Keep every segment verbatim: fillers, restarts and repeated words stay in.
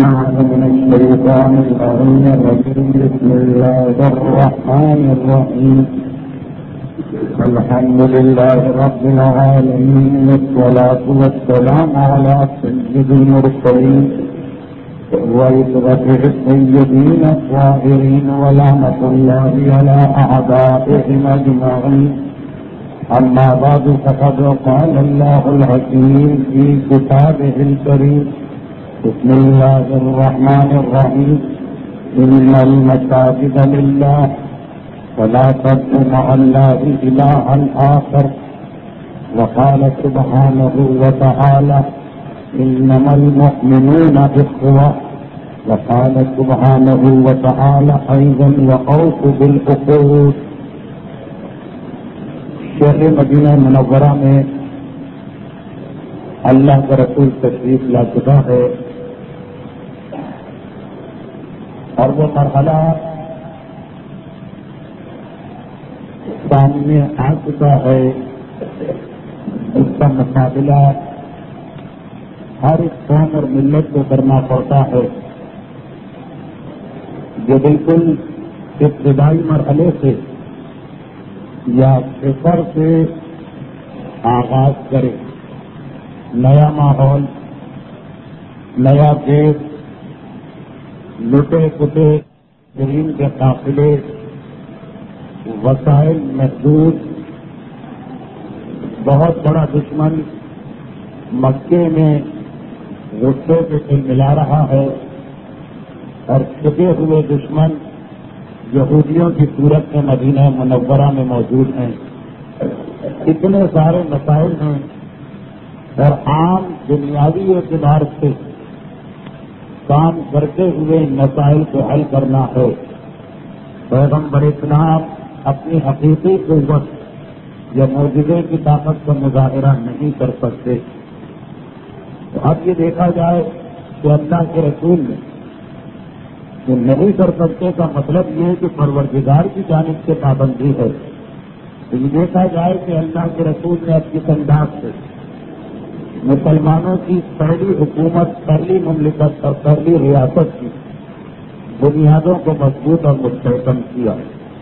بالله من الشيطان اللعين الرجيم. بسم الله الرحمن الرحيم. الحمد لله رب العالمين، والصلاة والسلام على سيد المرسلين وإسرة السيدين الطاهرين، ولعنة الله على أعدائهم أجمعين. أما بعد، فقد قال الله الحكيم في كتابه الكريم: بسم الله الرحمن الرحيم. إن المساجد لله فلا تدعوا مع الله إلها آخر. وقال سبحانه وتعالى: إنما المؤمنون إخوة. وقال سبحانه وتعالى أيضا: وأوفوا بالعقود. شہر مدینہ منورہ میں اللہ کا رسول تشریف لا چکا ہے، اور وہ مرحلہ سامنے آ چکا ہے جس کا مقابلہ ہر ایک قوم اور ملت کو کرنا پڑتا ہے، جو بالکل ابتدائی مرحلے سے یا صفر سے آغاز کرے. نیا ماحول، نیا دیش، لٹے پٹے زمین کے قافلے، وسائل محدود، بہت بڑا دشمن مکے میں غصے سے دل ملا رہا ہے، اور چھپے ہوئے دشمن یہودیوں کی صورت میں مدینہ منورہ میں موجود ہیں. اتنے سارے مسائل ہیں، اور عام دنیاوی اعتبار سے کام کرتے ہوئے مسائل کو حل کرنا ہے. پیغمبر اسلام اپنی حقیقی قوت یا معجزے کی طاقت کا مظاہرہ نہیں کر سکتے. تو اب یہ دیکھا جائے کہ اللہ کے رسول نے جو نہیں کر سکتے کا مطلب یہ ہے کہ پروردگار کی جانب سے پابندی ہے. تو یہ دیکھا جائے کہ اللہ کے رسول نے اب کس انداز سے مسلمانوں کی پہلی حکومت، پہلی مملکت اور پہلی ریاست کی بنیادوں کو مضبوط اور مستحکم کیا.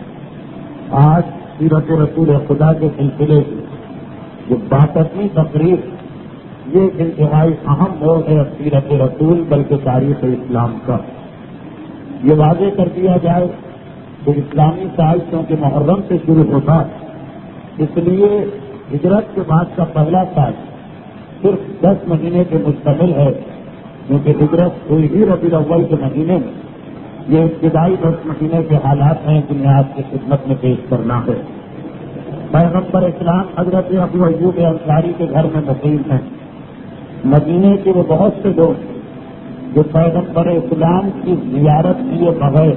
آج سیرت رسول خدا کے سلسلے کی جو باسٹویں تقریب، یہ انتہائی اہم موڑ ہے سیرت رسول بلکہ تاریخ اسلام کا. یہ واضح کر دیا جائے کہ اسلامی سال چونکہ محرم سے شروع ہوتا، اس لیے ہجرت کے بعد کا پہلا سال صرف دس مہینے کے مشتمل ہے، کیونکہ ہجرت ہوئی ہی ربیع الاول کے مہینے میں. یہ ابتدائی دس مہینے کے حالات ہیں جنہیں آپ کی خدمت میں پیش کرنا ہے. پیغمبر اسلام حضرت ابو ایوب انصاری کے گھر میں مقیم ہیں. مدینے کے وہ بہت سے لوگ جو پیغمبر اسلام کی زیارت کیے بغیر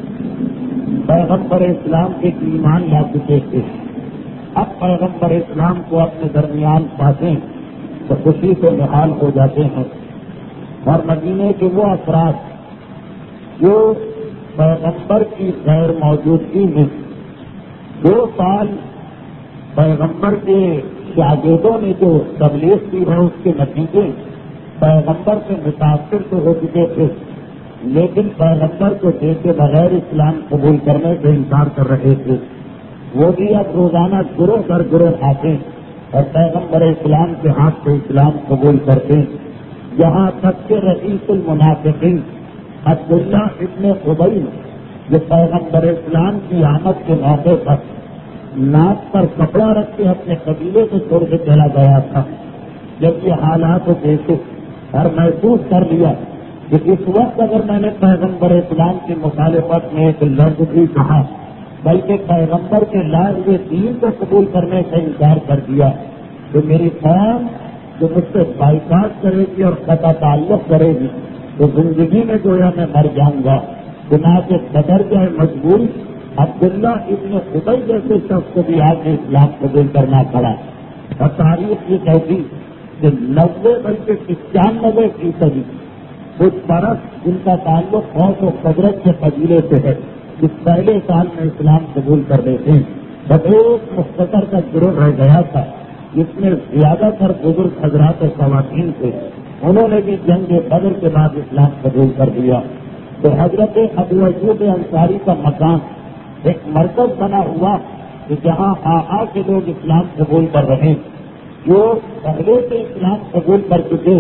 پیغمبر اسلام کے ایمان لا چکے تھے، اب پیغمبر اسلام کو اپنے درمیان پاتے ہیں تو خوشی سے نہال ہو جاتے ہیں. اور مدینے کے وہ افراد جو پیغمبر کی غیر موجودگی میں دو سال پیغمبر کے شاگردوں نے جو تبلیغ کی ہے اس کے نتیجے پیغمبر سے متاثر تو ہو چکے تھے، لیکن پیغمبر کو دیکھے بغیر اسلام قبول کرنے سے انکار کر رہے تھے. وہ بھی اب روزانہ گروہ در گروہ آتے اور پیغمبر اسلام کے ہاتھ سے اسلام قبول کرتے. یہاں تک کہ رئیس المنافقین عبداللہ ابن ابی جو پیغمبر اسلام کی آمد کے موقع پر ناک پر کپڑا رکھ کے اپنے قبیلے کو چھوڑ کے چلا گیا تھا، جب یہ حالات دیکھے اور محسوس کر لیا کہ اس وقت اگر میں نے پیغمبر اسلام کی مخالفت میں ایک لفظ بھی کہا بلکہ پیغمبر کے لائے ہوئے دین کو قبول کرنے سے انکار کر دیا تو میری قوم جو مجھ سے بائیکاٹ کرے گی اور قطع تعلق کرے گی تو زندگی میں گویا میں مر جاؤں گا. چنانچہ بدر جائے مجبوری عبداللہ ابن ابی جیسے شخص کو بھی آج اسلام قبول کرنا پڑا. اور تاریخ یہ کہتی کہ نبے بلکہ پچانوے فیصدی کچھ برس جن کا تعلق قوس و قدرت کے قبیلے سے ہے اس پہلے سال میں اسلام قبول کر لیتے ہیں. بس ایک مختصر کا گروہ رہ گیا تھا جس میں زیادہ تر بزرگ حضرات و خواتین تھے، انہوں نے بھی جنگ بدر کے بعد اسلام قبول کر دیا. تو حضرت ابو ایوب انصاری کا مکان ایک مرکز بنا ہوا کہ جہاں آ آ کے لوگ اسلام قبول کر رہے ہیں. جو پہلے سے اسلام قبول کر چکے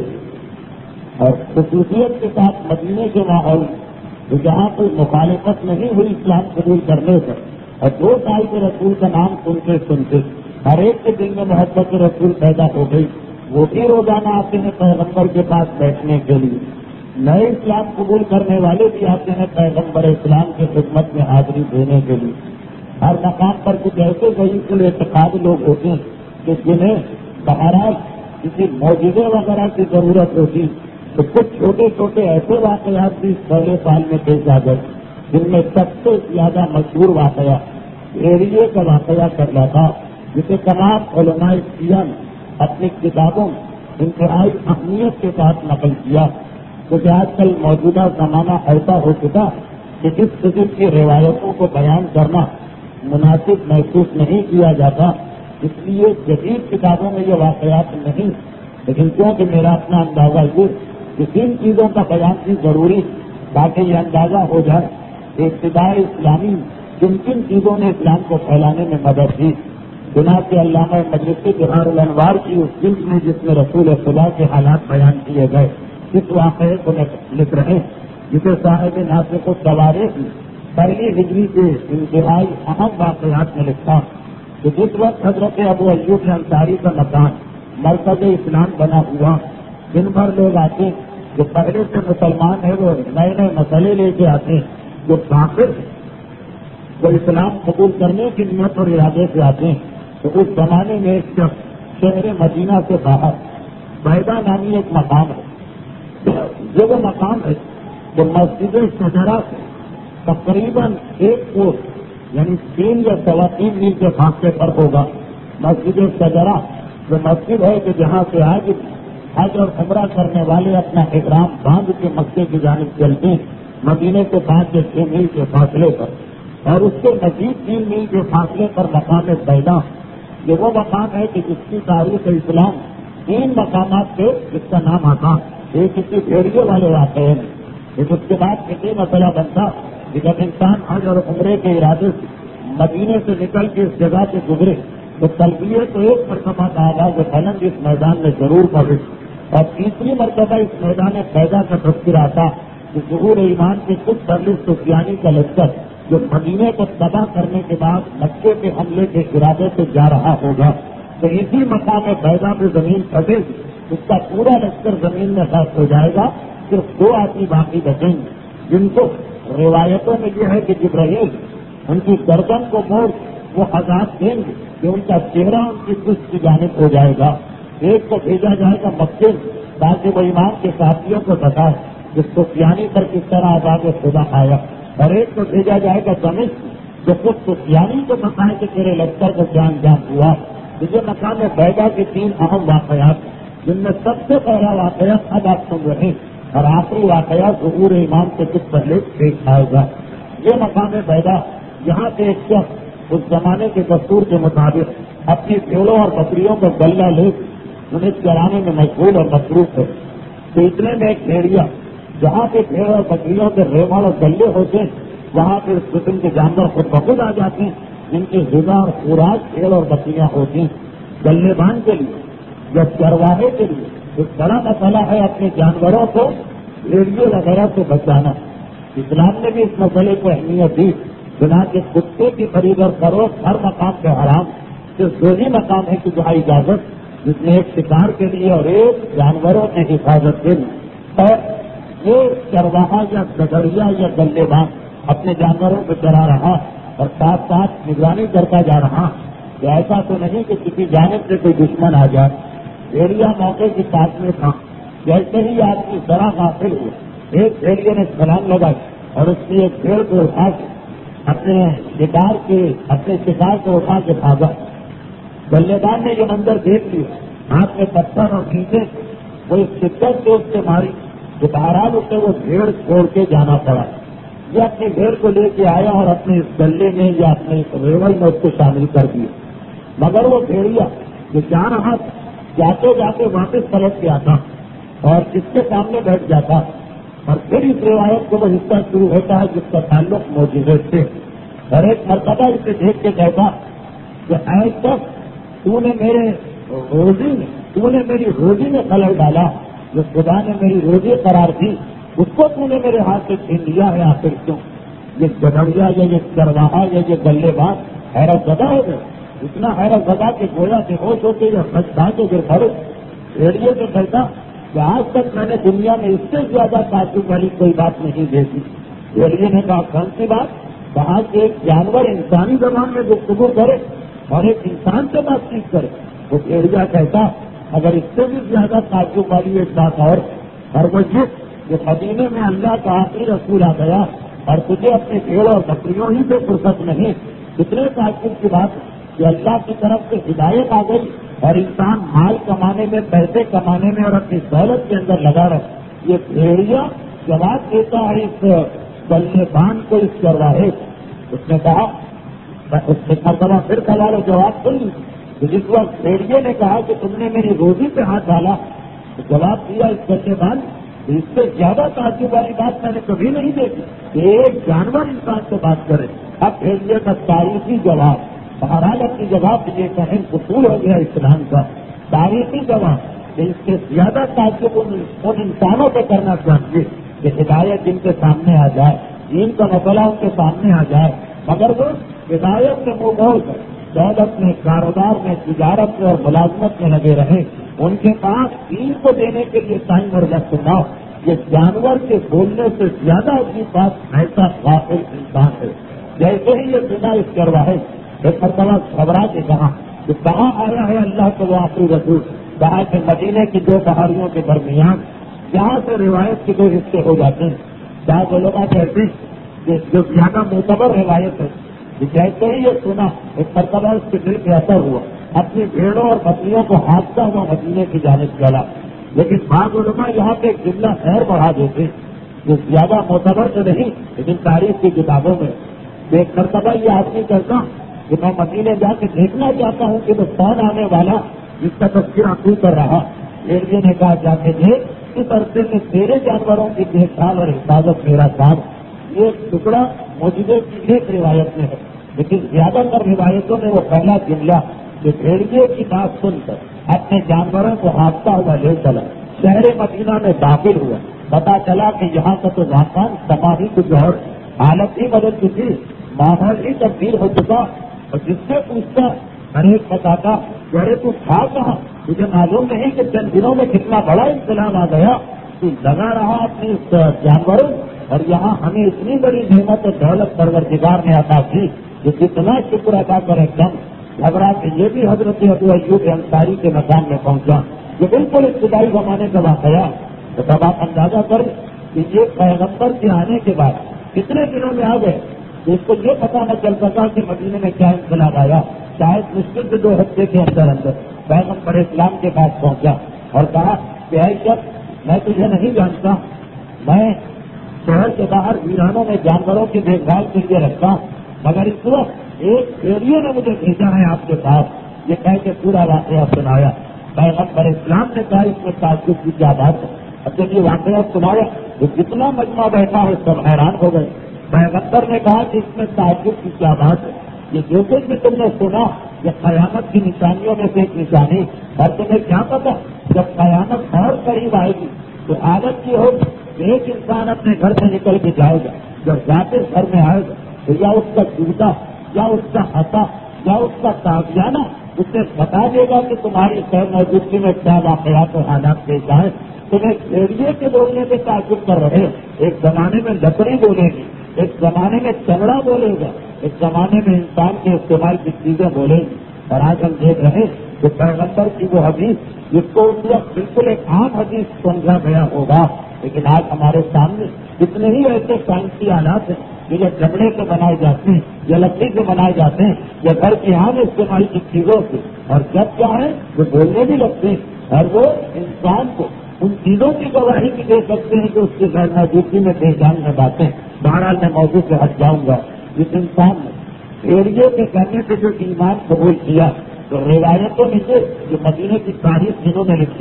اور خصوصیت کے ساتھ مدینے کے ماحول تو جہاں کوئی مخالفت نہیں ہوئی اسلام قبول کرنے سے، اور دو سال کے رسول کا نام سنتے سنتے ہر ایک کے دل میں محبت رسول پیدا ہو گئی. وہ بھی روزانہ آتے ہیں پیغمبر کے پاس بیٹھنے کے لیے. نئے اسلام قبول کرنے والے بھی آتے ہیں پیغمبر اسلام کی خدمت میں حاضری دینے کے لیے. ہر مقام پر کچھ ایسے ضعیف الاعتقاد لوگ ہوتے ہیں کہ جنہیں بہرحال کسی معجزے وغیرہ کی ضرورت ہوتی، تو کچھ چھوٹے چھوٹے ایسے واقعات بھی پہلے سال میں پیش آ گئے جن میں سب سے زیادہ مشہور واقعہ ایریے کا واقعہ کر رہا تھا، جسے تمام علماء شیعہ نے اپنی کتابوں انتہائی اہمیت کے ساتھ نقل کیا. کیونکہ آج کل موجودہ زمانہ ایسا ہو چکا کہ جس قسم کی روایتوں کو بیان کرنا مناسب محسوس نہیں کیا جاتا، اس لیے جدید کتابوں میں یہ واقعات نہیں. لیکن کیونکہ میرا اپنا اندازہ یہ کہ کن چیزوں کا بیان بھی ضروری تاکہ یہ اندازہ ہو جائے کہ ابتدائی اسلامی کن کن چیزوں نے اسلام کو پھیلانے میں مدد دی. بنا کے علامہ مجلسی بہار الانوار کی اس جلد میں جس میں رسول خدا کے حالات بیان کیے گئے اس واقعے کو لکھ رہے ہیں، جسے صاحب ناسخ التواریخ پہلی ہجری کے انتہائی اہم واقعات میں لکھا کہ جس وقت حضرت ابو ایوب انصاری کا مکان مرکز اسلام بنا ہوا، دن بھر لوگ آتے ہیں جو پہلے سے مسلمان ہیں، وہ نئے نئے مسئلے لے کے آتے ہیں. جو کافر وہ اسلام قبول کرنے کی نیت اور ارادے سے آتے ہیں. تو اس زمانے میں ایک شخص شہر مدینہ سے باہر بیدا نامی ایک مقام ہے. جو وہ مقام ہے وہ مسجد شجرا سے تقریباً ایک کوس یعنی تین یا سوا تین میل کے فاصلے پر ہوگا. مسجد شجرا جو مسجد ہے کہ جہاں سے آج حج اور عمرہ کرنے والے اپنا احرام باندھ کے مکے کی جانب چلتے ہیں مدینے کے پانچ سے چھ میل کے فاصلے پر، اور اس سے مزید تین میل کے فاصلے پر مقام بیدا. یہ وہ مقام ہے کہ جس کی تاریخ اسلام تین مقامات سے جس کا نام آتا. ایک کسی بھیڑیے والے واقعے میں، ایک اس کے بعد کسی مسئلہ بنتا کہ جب انسان حج اور عمرے کے ارادے سے مدینے سے نکل کے اس جگہ سے گزرے تو تلبیہ تو ایک مرتبہ کا آغاز بلند اس میدان میں ضرور پڑے، اور تیسری مرتبہ اس میدان پیدا کا تذکرہ آتا کہ ظہور ایمان کے کچھ سرلس سفیانی کا لشکر جو مدینے کو تباہ کرنے کے بعد مکے کے حملے کے ارادے سے جا رہا ہوگا، تو اسی مقام پیدا پہ زمین پھٹے گی، اس کا پورا لشکر زمین میں غرق ہو جائے گا. صرف دو آدمی باقی بچیں گے جن کو روایتوں میں یہ ہے کہ جبرائیل ان کی گردن کو موڑ وہ عذاب دیں گے کہ ان کا چہرہ ان کی پشت کی جانب ہو جائے گا. ایک کو بھیجا جائے گا مکے تاکہ وہ ایمان کے ساتھیوں کو بتائے کہ سفیانی پر کس طرح عذاب خدا آیا، اور ایک کو بھیجا جائے گا دمشق جو خود سفیانی کو بتائے کہ تیرے لشکر کو کیا انجام ہوا. یہ مقام بیدا کے تین اہم واقعات جن میں سب سے پہلا واقعہ اب آپ سن رہے ہیں اور آخری واقعہ ظہور ایمان سے کچھ پہلے پیش آئے گا. یہ مقام بیدا یہاں پہ ایک شخص اس زمانے کے دستور کے مطابق اپنی بھیڑوں اور بکریوں کو گلہ لے انہیں چرانے میں مشغول اور مصروف ہے. تو اتنے میں ایک بھیڑیا جہاں پہ بھیڑ اور بکریوں کے ریوڑ اور گلے ہوتے ہیں وہاں پہ اس قسم کے جانور خود بخود آ جاتے ہیں جن کی غذا اور خوراک بھیڑ اور بکریاں ہوتی ہیں. گلے بان کے لیے یا چرواہے کے لیے ایک بڑا مسئلہ ہے اپنے جانوروں کو بھیڑیے وغیرہ سے بچانا. اسلام نے بھی اس مسئلے کو اہمیت دی. بنا کے کتے کی خرید اور فروخت ہر مقام پہ حرام. صرف دو ہی مقام ہے کہ جہاں اجازت، جس میں ایک شکار کے لیے اور ایک جانوروں کی حفاظت کے لیے. اور یہ چرواہا یا گدڑیا یا گلے بان اپنے جانوروں کو چرا رہا اور ساتھ ساتھ نگرانی کرتا جا رہا کہ ایسا تو نہیں کہ کسی جانب سے کوئی دشمن آ جائے. بھیڑیا موقع کی ساتھ میں تھا. جیسے ہی آدمی ذرا غافل ہوئے ایک بھیڑیے نے چھلانگ لگائی اور اس نے ایک بھیڑ کو اٹھا کے اپنے شکار کے اپنے شکار کو اٹھا کے بھاگا. گلے بان نے یہ منظر دیکھ لیا، ہاتھ میں پتھر اور کھینچے وہ اس شدت سے اس سے ماری کہ بہرحال اسے وہ بھیڑ چھوڑ کے جانا پڑا. یہ اپنی بھیڑ کو لے کے آیا اور اپنے اس گلے میں یا اپنے اس ریوڑ میں اس کو شامل کر دیا. مگر وہ بھیڑیا جو جا رہا تھا جاتے جاتے واپس پلٹ کے آتا اور اس کے سامنے بیٹھ جاتا اور پھر اس روایت کو وہ حصہ شروع ہوتا ہے جس کا تعلق معجزے سے. اور ایک مرتبہ اسے دیکھ کے کہتا کہ آج تک تو نے میرے روزی میں تو نے میری روزی میں خلل ڈالا، جو خدا نے میری روزی قرار دی اس کو تو نے میرے ہاتھ سے چھین لیا ہے، آخر کیوں؟ یہ گدڑیا یا یہ چرواہا یا یہ گلے باز حیرت زدہ ہو گئے، اتنا حیرت زدہ کہ گویا بے ہوش ہوتے یا سچ کھا کے گر پڑے. ریڈیو سے کہتا کہ آج تک میں نے دنیا میں اس سے زیادہ تعجب والی کوئی بات نہیں دیکھی. ریڈیو نے کہا کون سی بات؟ کہا کہ ایک جانور انسانی زبان میں گفتگو کرے اور ایک انسان سے بات چیت کرے. وہ ایریا کہتا اگر اس سے بھی زیادہ تعجب والی ایک بات اور اور وہ یہ کہ مدینے میں اللہ کا آخری رسول آ گیا اور تجھے اپنے بھیڑ اور بکریوں ہی سے فرصت نہیں. کتنے تعجب کی بات کہ اللہ کی طرف سے ہدایت آ گئی اور انسان مال کمانے میں، پیسے کمانے میں اور اپنی دولت کے اندر لگا رہے. یہ بھیڑیا جواب دیتا ہے اس بلے بان کو، اس چرواہے. اس نے کہا اس نے مرتبہ پھر سوال و جواب سن لی. جس وقت بھیڑیے نے کہا کہ تم نے میری روزی پہ ہاتھ ڈالا تو جواب دیا اس بلے بان، اس سے زیادہ تعجب والی بات میں نے کبھی نہیں دیکھی کہ ایک جانور انسان سے بات کرے. اب بھیڑیے کا تاریخی جواب، بہرحال اپنی جواب یہ اہم اصول ہو گیا اسلام کا، تاریخی جواب کہ اس سے زیادہ تعجب ان انسانوں سے کرنا چاہیے کہ ہدایت جن کے سامنے آ جائے، دین کا مسئلہ ان کے سامنے آ جائے، مگر وہ ہدایت میں منہ موڑ کر دولت میں، کاروبار میں، تجارت میں اور ملازمت میں لگے رہے. ان کے پاس دین کو دینے کے لیے ٹائم اور وقت نہ ہو. یہ جانور کے بولنے سے زیادہ عجیب بات ایسا غافل انسان ہے. جیسے ہی یہ سنا اس چرواہے ایک مرتبہ گھبرا کے کہا کہ کہاں آیا ہے اللہ کو وہ آخری رسول؟ کہا کہ مدینے کی دو پہاڑیوں کے درمیان جہاں سے روایت کے دو حصے ہو جاتے ہیں. بعض علماء کہتے ہیں کہ جو زیادہ معتبر روایت ہے کہ جیسے ہی یہ سنا ایک مرتبہ اس کے دل پہ اثر ہوا، اپنی بھیڑوں اور بکریوں کو ہانکتا ہوا مدینے کی جانب چلا. لیکن بعض علماء یہاں پہ ایک جملہ خیر بڑھا دیتے جو زیادہ معتبر تو نہیں لیکن تاریخ کی کتابوں میں ایک مرتبہ یہ آدمی کہتا کہ میں مدینے جا کے دیکھنا چاہتا ہوں کہ وہ کون آنے والا جس کا تذکرہ تو کر رہا. ریڈیو نے کہا جا کے دیکھ، اس عرصے میں تیرے جانوروں کی دیکھ بھال اور حفاظت میرا کام. یہ ٹکڑا معجزے کی ایک روایت میں ہے، لیکن زیادہ تر روایتوں میں وہ پہلا جملہ کہ بھیڑیے کی بات سن کر اپنے جانوروں کو ہانکتا ہوا لے چلا، شہر مدینہ میں داخل ہوا. پتا چلا کہ یہاں کا تو واقعہ تباہی کچھ اور، حالت ہی بدل چکی، ماحول ہی تبدیل ہو چکا. اور جس سے پوچھتا ہر ایک بتاتا کہ ارے تو تھا کہاں، مجھے معلوم نہیں کہ چند دنوں میں کتنا بڑا انقلاب آ گیا. تو لگا رہا اپنی جانوروں اور یہاں ہمیں اتنی بڑی نعمت اور دولت پروردگار نے عطا کی کہ کتنا شکر ادا کرے. کم گھبرا کے یہ بھی حضرت ابو ایوب انصاری کے مقام میں پہنچا جو بالکل ابتدائی زمانے کا واقعہ. تو تب آپ اندازہ کریں کہ یہ پیغمبر کے آنے کے بعد کتنے دنوں میں آ گئے تو اس کو یہ پتا نہ چل سکا کہ مدینے میں کیا انقلاب آیا. شاید مشکل سے دو ہفتے کے اندر اندر پیغمبر اسلام کے پاس پہنچا اور کہا کہ اے شخص، میں تجھے نہیں جانتا، میں شہر کے باہر ویرانوں میں جانوروں کی دیکھ بھال کے لیے رکھتا ہوں، مگر اس وقت ایک بھیڑیے نے مجھے بھیجا ہے آپ کے پاس. یہ کہہ کے پورا واقعہ سنایا. پیغمبر اسلام نے کہا اس میں تعجب کی کیا بات ہے. اب جب یہ واقعہ سنایا تو جتنا مجمع بیٹھا ہے سب حیران ہو گئے. پیغمبر نے کہا کہ اس میں تعجب کی کیا بات ہے. یہ جو کچھ بھی تم نے سنا یہ قیامت کی نشانیوں میں سے ایک نشانی، اور تمہیں کیا پتا جب قیامت اور قریب آئے گی تو حالت یہ ہوگی ایک انسان اپنے گھر سے نکل کے جائے گا، جب جاتے گھر میں آئے گا تو یا اس کا جوتا یا اس کا ہتا یا اس کا تابیانہ اسے بتا دے گا کہ تمہاری خیر موجودگی میں کیا واقعات و حالات پیش آئے. تمہیں بھیڑیے کے بولنے سے تعجب کر رہے. ایک زمانے میں لکڑی بولے گی، ایک زمانے میں چمڑا بولے گا، ایک زمانے میں انسان کے استعمال کی چیزیں بولے گی. اور آج ہم دیکھ رہے کہ پیغمبر کی وہ حدیث جس کو اس وقت بالکل ایک عام حدیث سمجھا گیا ہوگا، لیکن آج ہمارے سامنے کتنے ہی ایسے سائنسی آلات ہیں جو یا چمڑے سے بنائے جاتے ہیں یا لکڑی سے بنائے جاتے ہیں یا گھر کے عام استعمال کی چیزوں سے، اور جب کیا ہے وہ بولنے بھی لگتے ہیں اور وہ انسان کو ان چیزوں کی گواہی بھی دے سکتے ہیں جو اس کی غیر موجودگی میں پہچان میں باتیں. بہرحال میں موضوع سے ہٹ جاؤں گا. جس انسان نے بھیڑیے کے کہنے سے جو ایمان قبول کیا تو روایتوں میں سے جو مدینے کی تاریخ جنہوں نے لکھی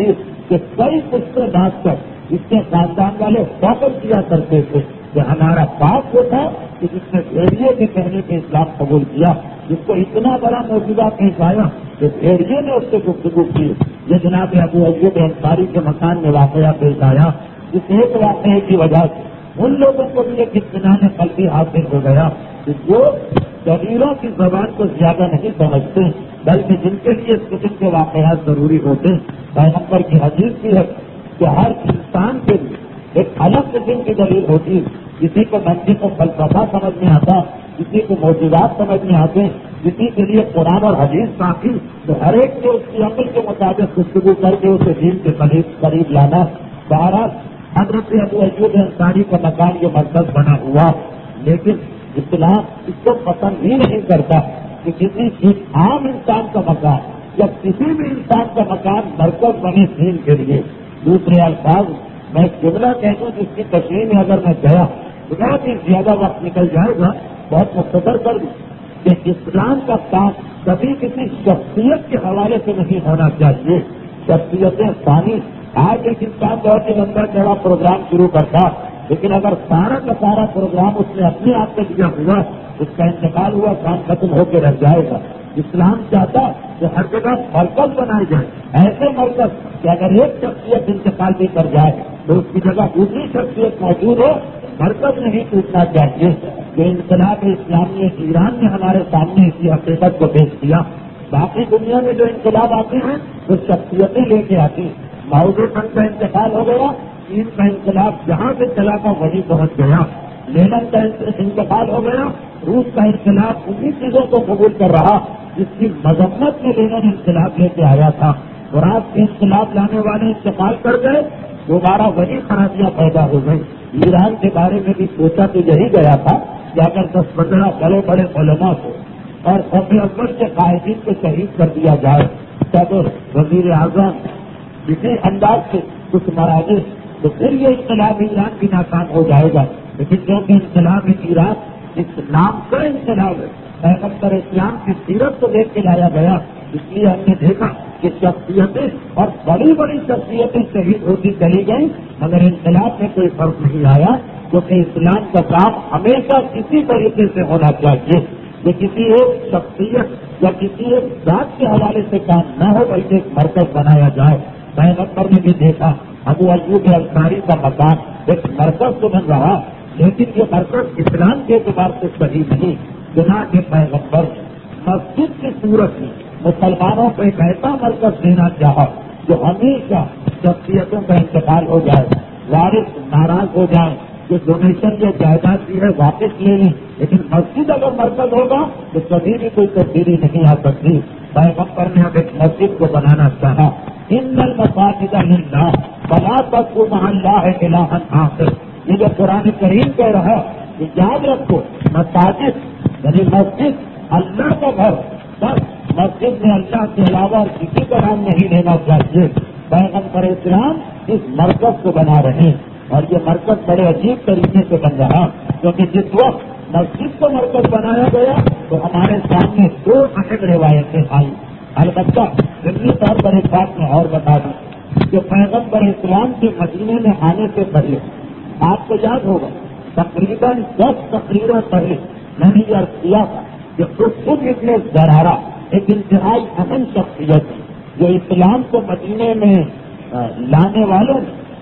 کہ کئی پشتے بات کر اس کے خاندان والے فخر کیا کرتے تھے کہ ہمارا باپ وہ تھا کہ جس نے بھیڑیے کے کہنے پہ اسلام قبول کیا، جس کو اتنا بڑا موجودہ پیش آیا کہ بھیڑیے نے اس سے گفتگو کی۔ یہ جناب ابو ایوب انصاری کے مکان میں واقعہ پیش آیا، اس ایک واقعے کی وجہ سے ان لوگوں کو بھی ایک اطمینان قلبی حاصل ہو گیا کہ جو دلیلوں کی زبان کو زیادہ نہیں سمجھتے بلکہ جن کے لیے اس قسم کے واقعات ضروری ہوتے ہیں۔ پیغمبر کی حدیث بھی ہے کہ ہر انسان کے لیے ایک الگ قسم کی دلیل ہوتی ہے۔ کسی کو منطق و فلسفہ سمجھ میں آتا، کسی کو موجودات سمجھ میں آتے، کسی کے لیے قرآن اور حدیث کافی، تو ہر ایک سے اس کی عقل کے مطابق گفتگو کر کے اسے دین کے قریب قریب لانا۔ بہرحال حضرت ابو ایوب انصاری کا مکان یہ مرکز بنا ہوا، لیکن اسلام اس کو پسند ہی نہیں کرتا کہ کسی ایک عام انسان کا مکان یا کسی بھی انسان کا مکان مرکز بنے دین کے لیے۔ دوسرے الفاظ میں جملہ کہہ دوں جس کی تشریح میں اگر میں گیا بہت ہی زیادہ وقت نکل جائے گا، بہت مختصر کر دوں کہ اسلام کا کام کبھی کسی شخصیت کے حوالے سے نہیں ہونا چاہیے۔ شخصیتیں ثانی، آج ایک انسان بہت ہی لمبا چوڑا پروگرام شروع کرتا، لیکن اگر سارا کا سارا پروگرام اس نے اپنے آپ سے دیا ہوا، اس کا انتقال ہوا، کام ختم ہو کے رہ جائے گا۔ اسلام چاہتا کہ ہر جگہ مرکز بنائے جائے، ایسے مرکز کہ اگر ایک شخصیت انتقال بھی کر جائے تو اس کی جگہ دوسری شخصیت موجود ہو، مرکز نہیں ٹوٹنا چاہیے۔ جو انقلاب اسلامی ایران نے ہمارے سامنے اسی حقیقت کو پیش کیا۔ باقی دنیا میں جو انقلاب آتے ہیں وہ شخصیتیں لے کے آتی ہیں۔ ماؤ سنگ کا انتقال ہو گیا، چین کا انقلاب جہاں سے چلا تھا وہیں پہنچ گیا۔ لینن کا انتقال ہو گیا، روس کا انقلاب انہی چیزوں کو قبول کر رہا جس کی مذمت میں لینن انقلاب لے کے آیا تھا۔ فرانس کے انقلاب لانے والے انتقال کر گئے، دوبارہ وہی خرابیاں پیدا ہو گئی۔ ایران کے بارے میں بھی سوچا تو یہی گیا تھا کہ اگر دس پندرہ بڑے بڑے علماء کو اور صدر اکبر کے قائدین کو شہید کر دیا جائے، صدر وزیر اعظم اسی انداز سے کچھ مراجع، تو پھر یہ انقلاب ایران بھی ناکام ہو جائے گا۔ لیکن کیونکہ انقلاب ایران اسلام کا انقلاب ہے، پیغمبر اسلام کی سیرت کو دیکھ کے لایا گیا، اس لیے ہم نے دیکھا کہ شخصیتیں اور بڑی بڑی شخصیتیں شہید ہوتی چلی گئیں، مگر انقلاب میں کوئی فرق نہیں آیا، کیونکہ اسلام کا کام ہمیشہ اسی طریقے سے ہونا چاہیے کہ کسی ایک شخصیت یا کسی ایک ذات کے حوالے سے کام نہ ہو بلکہ ایک مرکز بنایا جائے۔ پیغمبر نے بھی دیکھا ابو ایوب انصاری کا مکان ایک مرکز تو بن رہا، لیکن یہ مرکز اسلام کے اعتبار سے صحیح نہیں۔ چنانچہ پیغمبر مسجد کی صورت میں مسلمانوں کو ایک ایسا مرکز دینا چاہا جو ہمیشہ شخصیتوں کا انتقال ہو جائے، وارث ناراض ہو جائیں، جو ڈونیشن یا جائیداد بھی ہے واپس لے لیں، لیکن مسجد اگر مرکز ہوگا تو کبھی بھی کوئی تبدیلی نہیں آ سکتی۔ پیغمبر نے اب ایک مسجد کو بنانا چاہا۔ ان المساجد للہ فلا تدعوا مع اللہ الہا آخر، یہ جو قرآن کریم کہہ رہا کہ یاد رکھو مساجد یعنی مسجد اللہ کا گھر، بس مسجد میں اللہ کے علاوہ کسی کا نام نہیں لینا چاہیے۔ پیغمبر اسلام اس مرکز کو بنا رہے ہیں، اور یہ مرکز بڑے عجیب طریقے سے بن رہا، کیونکہ جس وقت مسجد کو مرکز بنایا گیا تو ہمارے سامنے دو اہم روایتیں آئی۔ البتہ علمی طور پر ایک بات میں اور بتا دوں کہ پیغمبر اسلام کے مدینے میں آنے سے پہلے آپ کو یاد ہوگا تقریباً دس تقریروں پہلے میں نے یہ عرض کیا تھا کہ خود ابن زرارہ ایک انتہائی اہم شخصیت ہے جو اسلام کو مدینے میں لانے والوں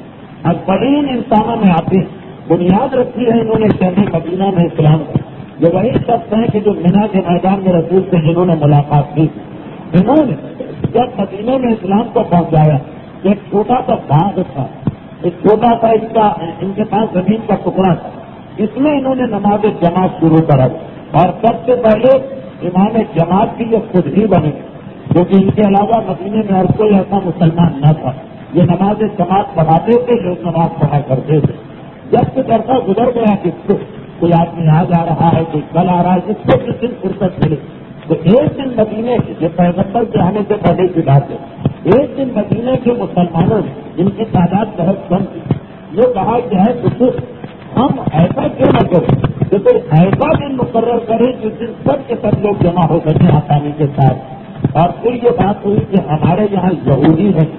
اکبرین انسانوں میں آتے ہیں۔ بنیاد رکھی ہے انہوں نے شہر مدینہ میں اسلام کا، جو وہی شخص ہیں کہ جو مینا کے میدان میں رسول سے جنہوں نے ملاقات کی، انہوں نے جب مدینے میں اسلام کو پہنچایا، ایک چھوٹا سا باغ تھا، ایک چھوٹا سا اس کا ان کے پاس زمین کا ٹکڑا تھا، اس میں انہوں نے نماز جماعت شروع کرا، اور سب سے پہلے امام جماعت کی یہ خود ہی بنے، کیونکہ ان کے علاوہ مدینے میں اور کوئی ایسا مسلمان نہ تھا۔ یہ نماز جماعت پڑھاتے تھے، لوگ نماز پڑھا کرتے تھے۔ جب کچھ عرصہ گزر گیا کہ کوئی آدمی آ جا رہا ہے، کوئی کل آ رہا ہے، جس کو کس دن فرصت ملے، تو ایک دن مدینے کے یہ پیغمبر کے آنے سے پہلے کی بات ہے، ایک دن مدینے کے مسلمانوں نے جن کی تعداد بہت کم تھی، یہ کہا کہ ہے کچھ ہم ایسا کیوں نہ کریں کہ کوئی ایسا دن مقرر کریں جس دن سب کے سب لوگ جمع ہو سکیں آسانی کے ساتھ۔ اور پھر یہ بات ہوئی کہ ہمارے یہاں یہودی ہیں،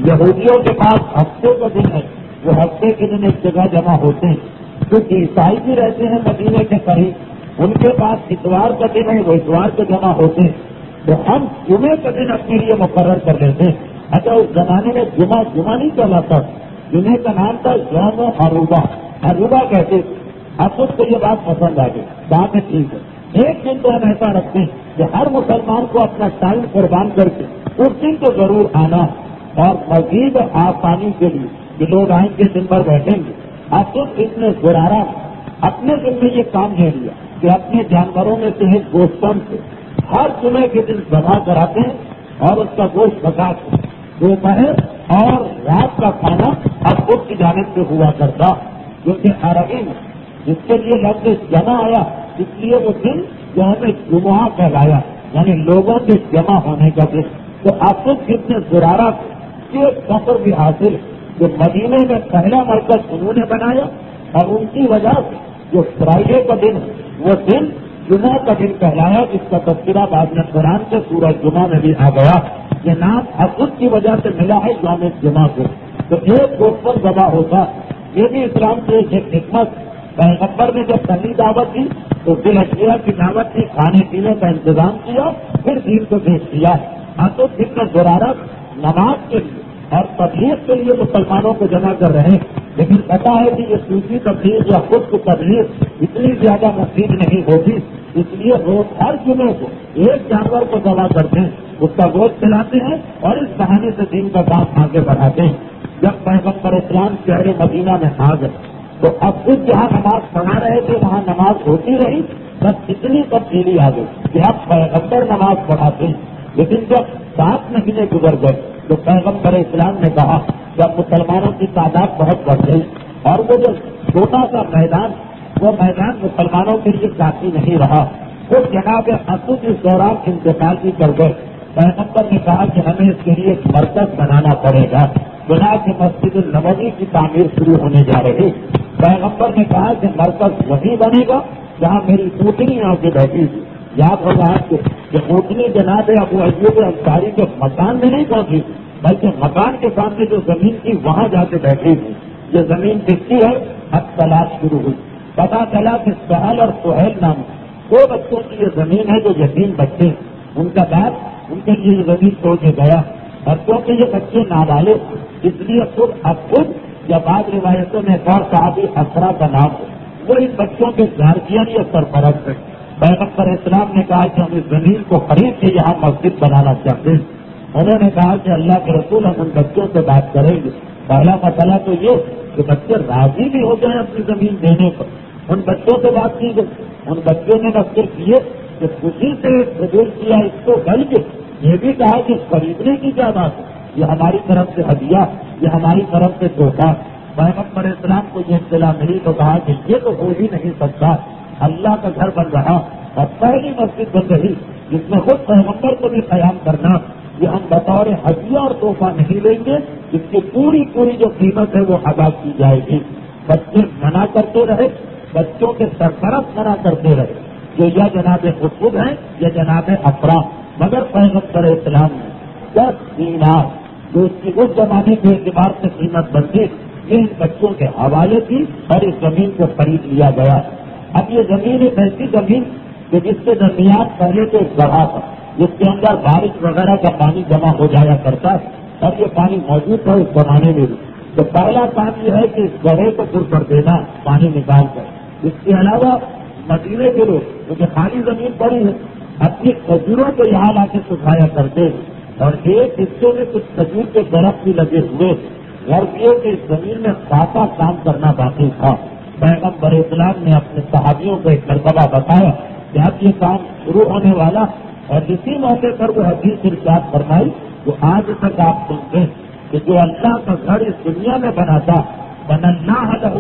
یہودیوں کے پاس ہفتے کا دن ہے، وہ ہفتے کے دن ایک جگہ جمع ہوتے ہیں، کیونکہ عیسائی بھی رہتے ہیں مدینے کے قریب، ان کے پاس اتوار کا دن ہے، وہ اتوار کو جمع ہوتے ہیں، تو ہم جمعے کا دن اپنے لیے مقرر کر لیتے ہیں۔ اچھا اس زمانے میں جمعہ جمعہ نہیں چلاتا، جمعے کا نام تھا یوم عروبہ، عروبہ کہتے تھے۔ اب اس کو یہ بات پسند آ گئی، بات ہے ٹھیک ہے، ایک دن تو ہم ایسا رکھتے ہیں کہ ہر مسلمان کو اپنا ٹائم قربان کر کے اس دن تو ضرور آنا، اور مزید آسانی کے لیے کہ لوگ آئیں گے دن بھر بیٹھیں گے۔ اب تو اس نے زرارہ اپنے دن میں یہ کام لے لیا کہ اپنے جانوروں میں سے ایک گوشتوں سے ہر جمعے کے دن ذبح کراتے ہیں اور اس کا گوشت پکا کے دوپہر اور رات کا کھانا اب خود کی جانب سے ہوا کرتا، کیونکہ عربی میں جس کے لیے لفظ جمع آیا اس لیے وہ دن جو ہمیں جمعہ کہلایا، یعنی لوگوں کے جمع ہونے کا دن۔ تو آپ خود کتنے زرارہ یہ فخر بھی حاصل جو مدینے میں پہلا مرکز انہوں نے بنایا، اور ان کی وجہ سے جو فرائیڈے کا دن وہ دن جمعہ کا دن کہلایا، جس کا تذکرہ بعد میں قرآن کے سورہ جمعہ میں بھی آ گیا۔ یہ نام حقوق کی وجہ سے ملا ہے یوم جمعہ کو۔ تو ایک گوشت پر ذبح ہوتا، یہ بھی اسلام کی ایک حکمت۔ پیغمبر نے جب پہلی دعوت دی تو دل اشیا کی دعوت کی، کھانے پینے کا انتظام کیا، پھر دین کو پیش کیا۔ ہاں تو دن کا زرارہ نماز کے لیے اور تبلیغ کے لیے مسلمانوں کو جمع کر رہے ہیں، لیکن پتا ہے کہ یہ صوفی تبلیغ یا خود کو تبلیغ اتنی زیادہ مفید نہیں ہوتی، اس لیے روز ہر جمعے کو ایک جانور کو ذبح کرتے ہیں، اس کا گوشت کھلاتے ہیں اور اس بہانے سے دین کا کام آگے بڑھاتے ہیں۔ جب پیغمبر اسلام شہر مدینہ میں آ گئے تو اب خود جہاں نماز پڑھا رہے تھے وہاں نماز ہوتی رہی، بس اتنی تبدیلی آ گئی کہ اب پیغمبر نماز پڑھاتے ہیں۔ لیکن جب سات مہینے گزر گئے تو پیغمبر اسلام نے کہا جب مسلمانوں کی تعداد بہت بڑھ گئی اور وہ جو چھوٹا سا میدان وہ میدان مسلمانوں کے لیے کافی نہیں رہا، وہ جناب اسود اس دوران انتقال بھی کر گئے۔ پیغمبر نے کہا کہ ہمیں اس کے لیے ایک مرکز بنانا پڑے گا، بنا کے مسجد النبوی کی تعمیر شروع ہونے جا رہی۔ پیغمبر نے کہا کہ مرکز وہی بنے گا جہاں میری اونٹنی آ کے بیٹھی تھی۔ یاد ہوگا آپ کو کہ اونٹنی جناب ابو ایوب انصاری کے مکان میں نہیں پہنچی، بلکہ مکان کے سامنے جو زمین تھی وہاں جا کے بیٹھی تھی۔ یہ زمین دکھتی ہے، اب تلاش شروع ہوئی، پتا چلا کہ سہل اور سہیل نام دو بچوں کی یہ زمین ہے جو یتیم بچے ہیں، ان کا باپ ان کے لیے یہ زمین چھوڑ کے گیا، اور کیونکہ یہ بچے نابالغ اس لیے خود اب خود یا بعض روایتوں میں غور صحابی اسرا کا نام ہے، وہ ان بچوں کے گارجین یا سرپرست ہے۔ پیغمبر اسلام نے کہا کہ ہم اس زمین کو خرید کے یہاں مسجد بنانا چاہتے ہیں۔ انہوں نے کہا کہ اللہ کے رسول ہم ان بچوں سے بات کریں گے۔ پہلا مسئلہ تو یہ کہ بچے راضی بھی ہو جائیں اپنی زمین دینے پر۔ ان بچوں سے بات کی گئی، ان بچوں نے نہ صرف یہ کہ خوشی سے قبول کیا اس کو، بلکہ یہ بھی کہا کہ خریدنے کی کیا بات ہے، یہ ہماری طرف سے ہدیہ، یہ ہماری طرف سے تحفہ۔ پیغمبر اسلام کو یہ اطلاع ملی تو کہا کہ یہ تو ہو ہی نہیں سکتا، اللہ کا گھر بن رہا اور پہلی مسجد بن رہی جس میں خود پیغمبر کو بھی قیام کرنا، یہ ہم بطور ہدیہ اور تحفہ نہیں لیں گے، اس کی پوری پوری جو قیمت ہے وہ ادا کی جائے گی۔ بچے منع کرتے رہے، بچوں کے سرپرست منع کرتے رہے، جو یا جناب خود ہیں یا جناب افراد، مگر پیغمبر اسلام نے دس دینار جو اس کی اس زمانے کے اعتبار سے قیمت بنتی یہ ان بچوں کے حوالے کی اور اس زمین کو خرید لیا گیا۔ اب یہ زمین ایک ایسی زمین کہ جس کے درمیان پہلے تو ایک گڑھا تھا جس کے اندر بارش وغیرہ کا پانی جمع ہو جایا کرتا ہے، اور یہ پانی موجود تھا اس زمانے میں بھی۔ تو پہلا کام یہ ہے کہ اس گڑھے کو پر کر دینا پانی نکال کر۔ اس کے علاوہ مدینے کے لوگ کیونکہ خالی زمین پڑی ہے اپنی کھجوروں کو یہاں لا کے سکھایا کرتے ہیں، اور ایک حصے میں کچھ کھجور کے درخت بھی لگے ہوئے، غرض یہ کہ اس زمین میں خاصا کام کرنا باقی تھا۔ پیغمبر اسلام نے اپنے صحابیوں کو ایک مرتبہ بتایا کہ اب یہ کام شروع ہونے والا، اور اسی موقع پر وہ حدیث ارشاد فرمائی جو آج تک آپ سنتے ہیں کہ جو اللہ کا گھر اس دنیا میں بناتا بننا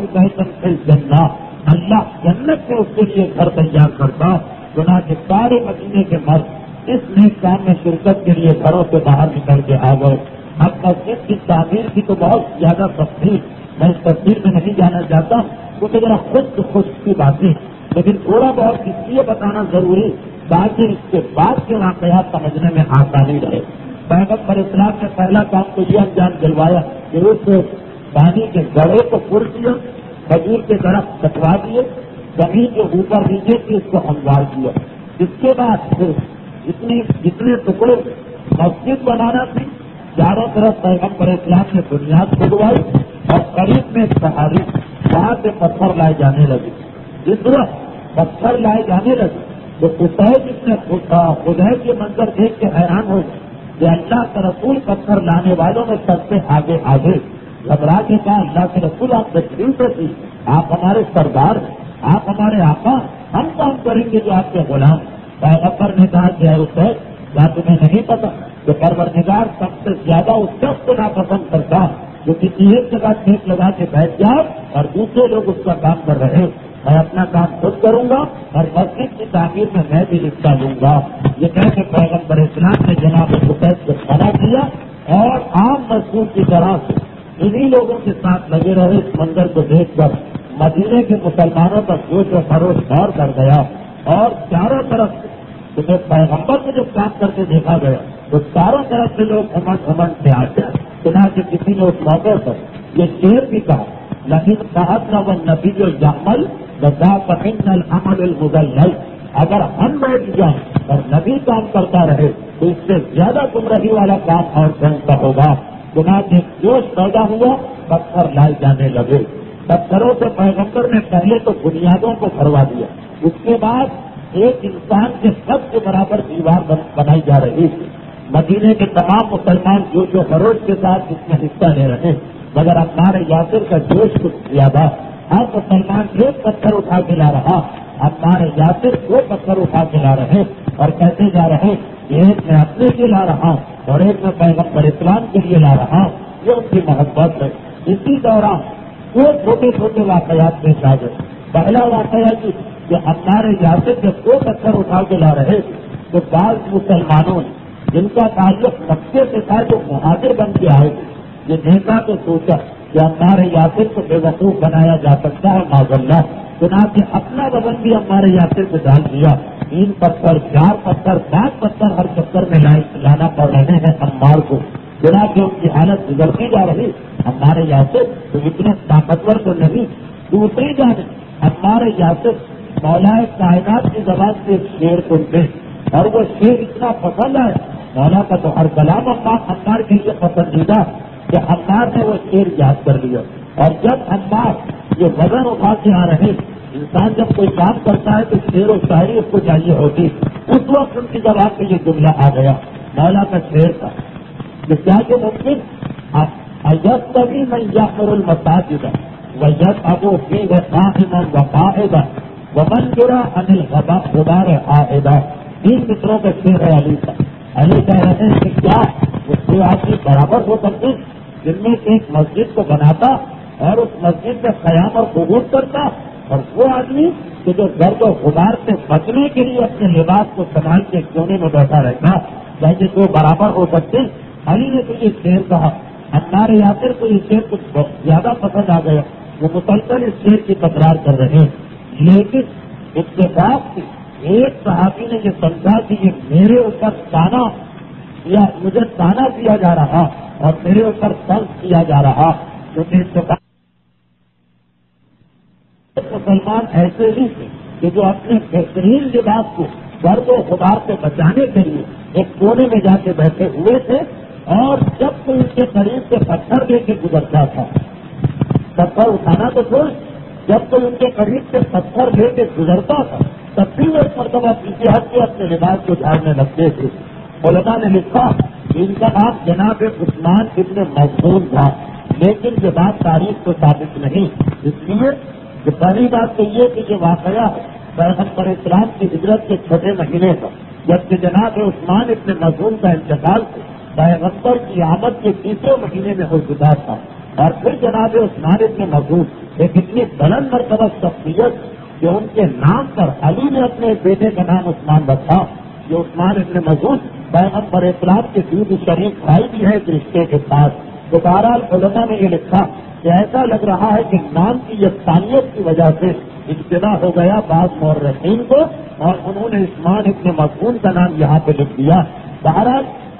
جنہ، اللہ جنت میں اس کے لیے گھر تیار کرتا، چنانچہ سارے مدینے کے مرد اس نیک کام میں شرکت کے لیے گھروں سے باہر نکل کے آ گئے۔ اب مسجد کی تعمیر کی تو بہت زیادہ تفصیل میں اس تفصیل میں نہیں جانا چاہتا کیونکہ ذرا خود خود کی باتیں، لیکن تھوڑا بہت اس لیے بتانا ضروری تاکہ اس کے بعد کے واقعات سمجھنے میں آسانی رہے۔ پیغمبر اسلام نے پہلا کام تو یہ انجام دلوایا کہ اس پانی کے گڑھے کو پر کیا، کھجور کے درخت کٹوا دیے، زمین کے اوپر نیچے سے اس کو ہموار کیا. اس کے بعد پھر جتنے جتنے ٹکڑے مسجد بنانا تھی چاروں طرف پیغمبر اسلام نے بنیاد کھدوائی اور قریب میں پہاڑی وہاں سے پتھر لائے جانے لگے. جس وقت پتھر لائے جانے لگے تو قصید جس نے خدیب کے منظر دیکھ کے حیران ہو گئے کہ اللہ کا رسول پتھر لانے والوں میں سب سے آگے آگے. گھبرا کے کہا اللہ کے رسول آپ تشریف سے تھی، آپ ہمارے سردار ہیں، آپ ہمارے آقا، ہم کام کریں گے جو آپ کے غلام. پیغمبر نے کہا کہ حسین کیا تمہیں نہیں پتا کہ پروردگار سب سے زیادہ اس شخص کو ناپسند کرتا جو کسی ایک جگہ ٹھیک لگا کے بیٹھ جائے اور دوسرے لوگ اس کا کام کر رہے. میں اپنا کام خود کروں گا اور مسجد کی تعمیر میں میں بھی حصہ لوں گا. یہ کہہ کے پیغمبر اسلام نے جناب حسین کو کھڑا کیا اور عام مزدور کی طرح سے انہیں لوگوں کے ساتھ لگے رہے. اس منظر کو دیکھ کر مدینے کے مسلمانوں کا جوش و خروش اور کر گیا اور چاروں طرف سے جب پیغمبر کو جب کام کرتے دیکھا گیا تو چاروں طرف سے لوگ امن امن سے آتے. چنانچہ کسی نے اس موقع پر یہ شعر بھی کہا لیکن صاحب نہ وہ نبی جو جامل بدا پہن العمل المدل. اگر ہم بیٹھ جائیں اور نبی کام کرتا رہے تو اس سے زیادہ گمراہی والا کام اور کون سا ہوگا. چنانچہ جوش پیدا ہوا، پتھر لائے جانے لگے. پتھروں سے پیغمبر نے پہلے تو بنیادوں کو بھروا دیا، اس کے بعد ایک انسان کے سب کے برابر دیوار بنائی جا رہی تھی. مدینے کے تمام مسلمان جوش و خروش کے ساتھ اس میں حصہ لے رہے مگر عمار یاسر کا جوش کچھ زیادہ. ہر مسلمان ایک پتھر اٹھا کے لا رہا، عمار یاسر دو پتھر اٹھا کے لا رہے اور کہتے جا رہے ایک میں اپنے لیے لا رہا ہوں اور ایک میں پیغمبر اسلام کے لیے لا رہا ہوں. یہ ان کی محبت ہے. اسی دوران وہ چھوٹے چھوٹے واقعات پیش آ گئے. پہلا واقعہ کی کہ ہمارے یاسر جب دو پتھر اٹھا کے لا رہے تو بعض مسلمانوں نے جن کا تعلق مکے سے تھا جو مہاجر بن کے آئے تھے یہ دیکھا تو سوچا کہ ہمارے یاسر کو بے وقوف بنایا جا سکتا ہے معاذ اللہ. چنانچہ اپنا وزن بھی ہمارے یاسر کو ڈال دیا. تین پتھر، چار پتھر، پانچ پتھر ہر چکر میں لانا پڑ رہے ہیں عمار کو. چنانچہ ان کی حالت گزرتی جا رہی. ہمارے یاسر تو اتنے طاقتور تو نہیں. دوسری جانب ہمارے یاسر مولا کائنات کی زبان سے ایک شعر سنتے اور وہ شعر اتنا پسند ہے. مولا کا تو ہر کلام عمار کے لیے پسندیدہ کہ عمار نے وہ شعر یاد کر لیا. اور جب عمار یہ وزن اٹھا کے آ رہے انسان جب کوئی کام کرتا ہے تو شعر و شاعری اس کو چاہیے ہوتی. اس وقت ان کی زبان میں یہ جملہ آ گیا مولا کا شعر تھا کہ کیا کہ ممکن ایس کبھی میں یاسر المساجد ویس ابو فی قائما وقاعدا ومن جرا انل غبار عائدا. تین متروں کا شعر ہے علی کا. علی کہہ رہے ہیں کہ کیا وہ دو آدمی برابر ہو سکتے جن میں سے ایک مسجد کو بناتا اور اس مسجد میں قیام اور قبول کرتا اور وہ آدمی کہ جو گرد و غبار سے بچنے کے لیے اپنے لباس کو سنبھال کے کونے میں بیٹھا رہتا. کیا یہ دو برابر ہو سکتے؟ علی نے تو یہ شعر کہا. ہمارے یاسر کو یہ شعر کچھ بہت زیادہ پسند آ گیا. وہ مسلسل اس شعر کی تکرار کر رہے ہیں. لیکن اس کے بعد ایک صحابی نے یہ سمجھا کہ یہ میرے اوپر تانا یا مجھے تانا دیا جا رہا اور میرے اوپر فرض کیا جا رہا کیونکہ اس کے بعد مسلمان ایسے ہی تھے کہ جو اپنے بہترین لباس کو گرد و غبار سے بچانے کے لیے ایک کونے میں جا کے بیٹھے ہوئے تھے اور جب کوئی ان کے قریب سے پتھر دے کے گزرتا تھا پتھر اٹھانا تو چھوڑ جب کوئی ان کے قریب سے پتھر لے کے گزرتا تھا تب بھی وہ ایک مرتبہ پیچھے ہٹ کے اپنے لباس کو جھاڑنے لگتے تھے. علماء نے لکھا ان کا نام جناب عثمان ابن مظعون تھا لیکن یہ بات تاریخ کو ثابت نہیں. اس لیے کہ پہلی بات تو یہ کہ یہ واقعہ پیغمبر اسلام کی ہجرت کے چھٹے مہینے کا جبکہ جناب عثمان ابن مظعون کا انتقال سے پیغمبر کی آمد کے تیسرے مہینے میں ہو چکا تھا. اور پھر جناب عثمان ابن مظعون ایک اتنی بلند مرتبہ شخصیت کہ ان کے نام پر علی نے اپنے بیٹے کا نام عثمان رکھا. جو عثمان ابن مظعون پیغمبر اسلام کے دودھ شریف بھائی بھی ہے رشتے کے ساتھ. تو بہرحال علماء نے یہ لکھا کہ ایسا لگ رہا ہے کہ نام کی یکسانیت کی وجہ سے اجتماع ہو گیا بعض مورخین کو اور انہوں نے عثمان ابن مظعون کا نام یہاں پہ لکھ دیا. بہرحال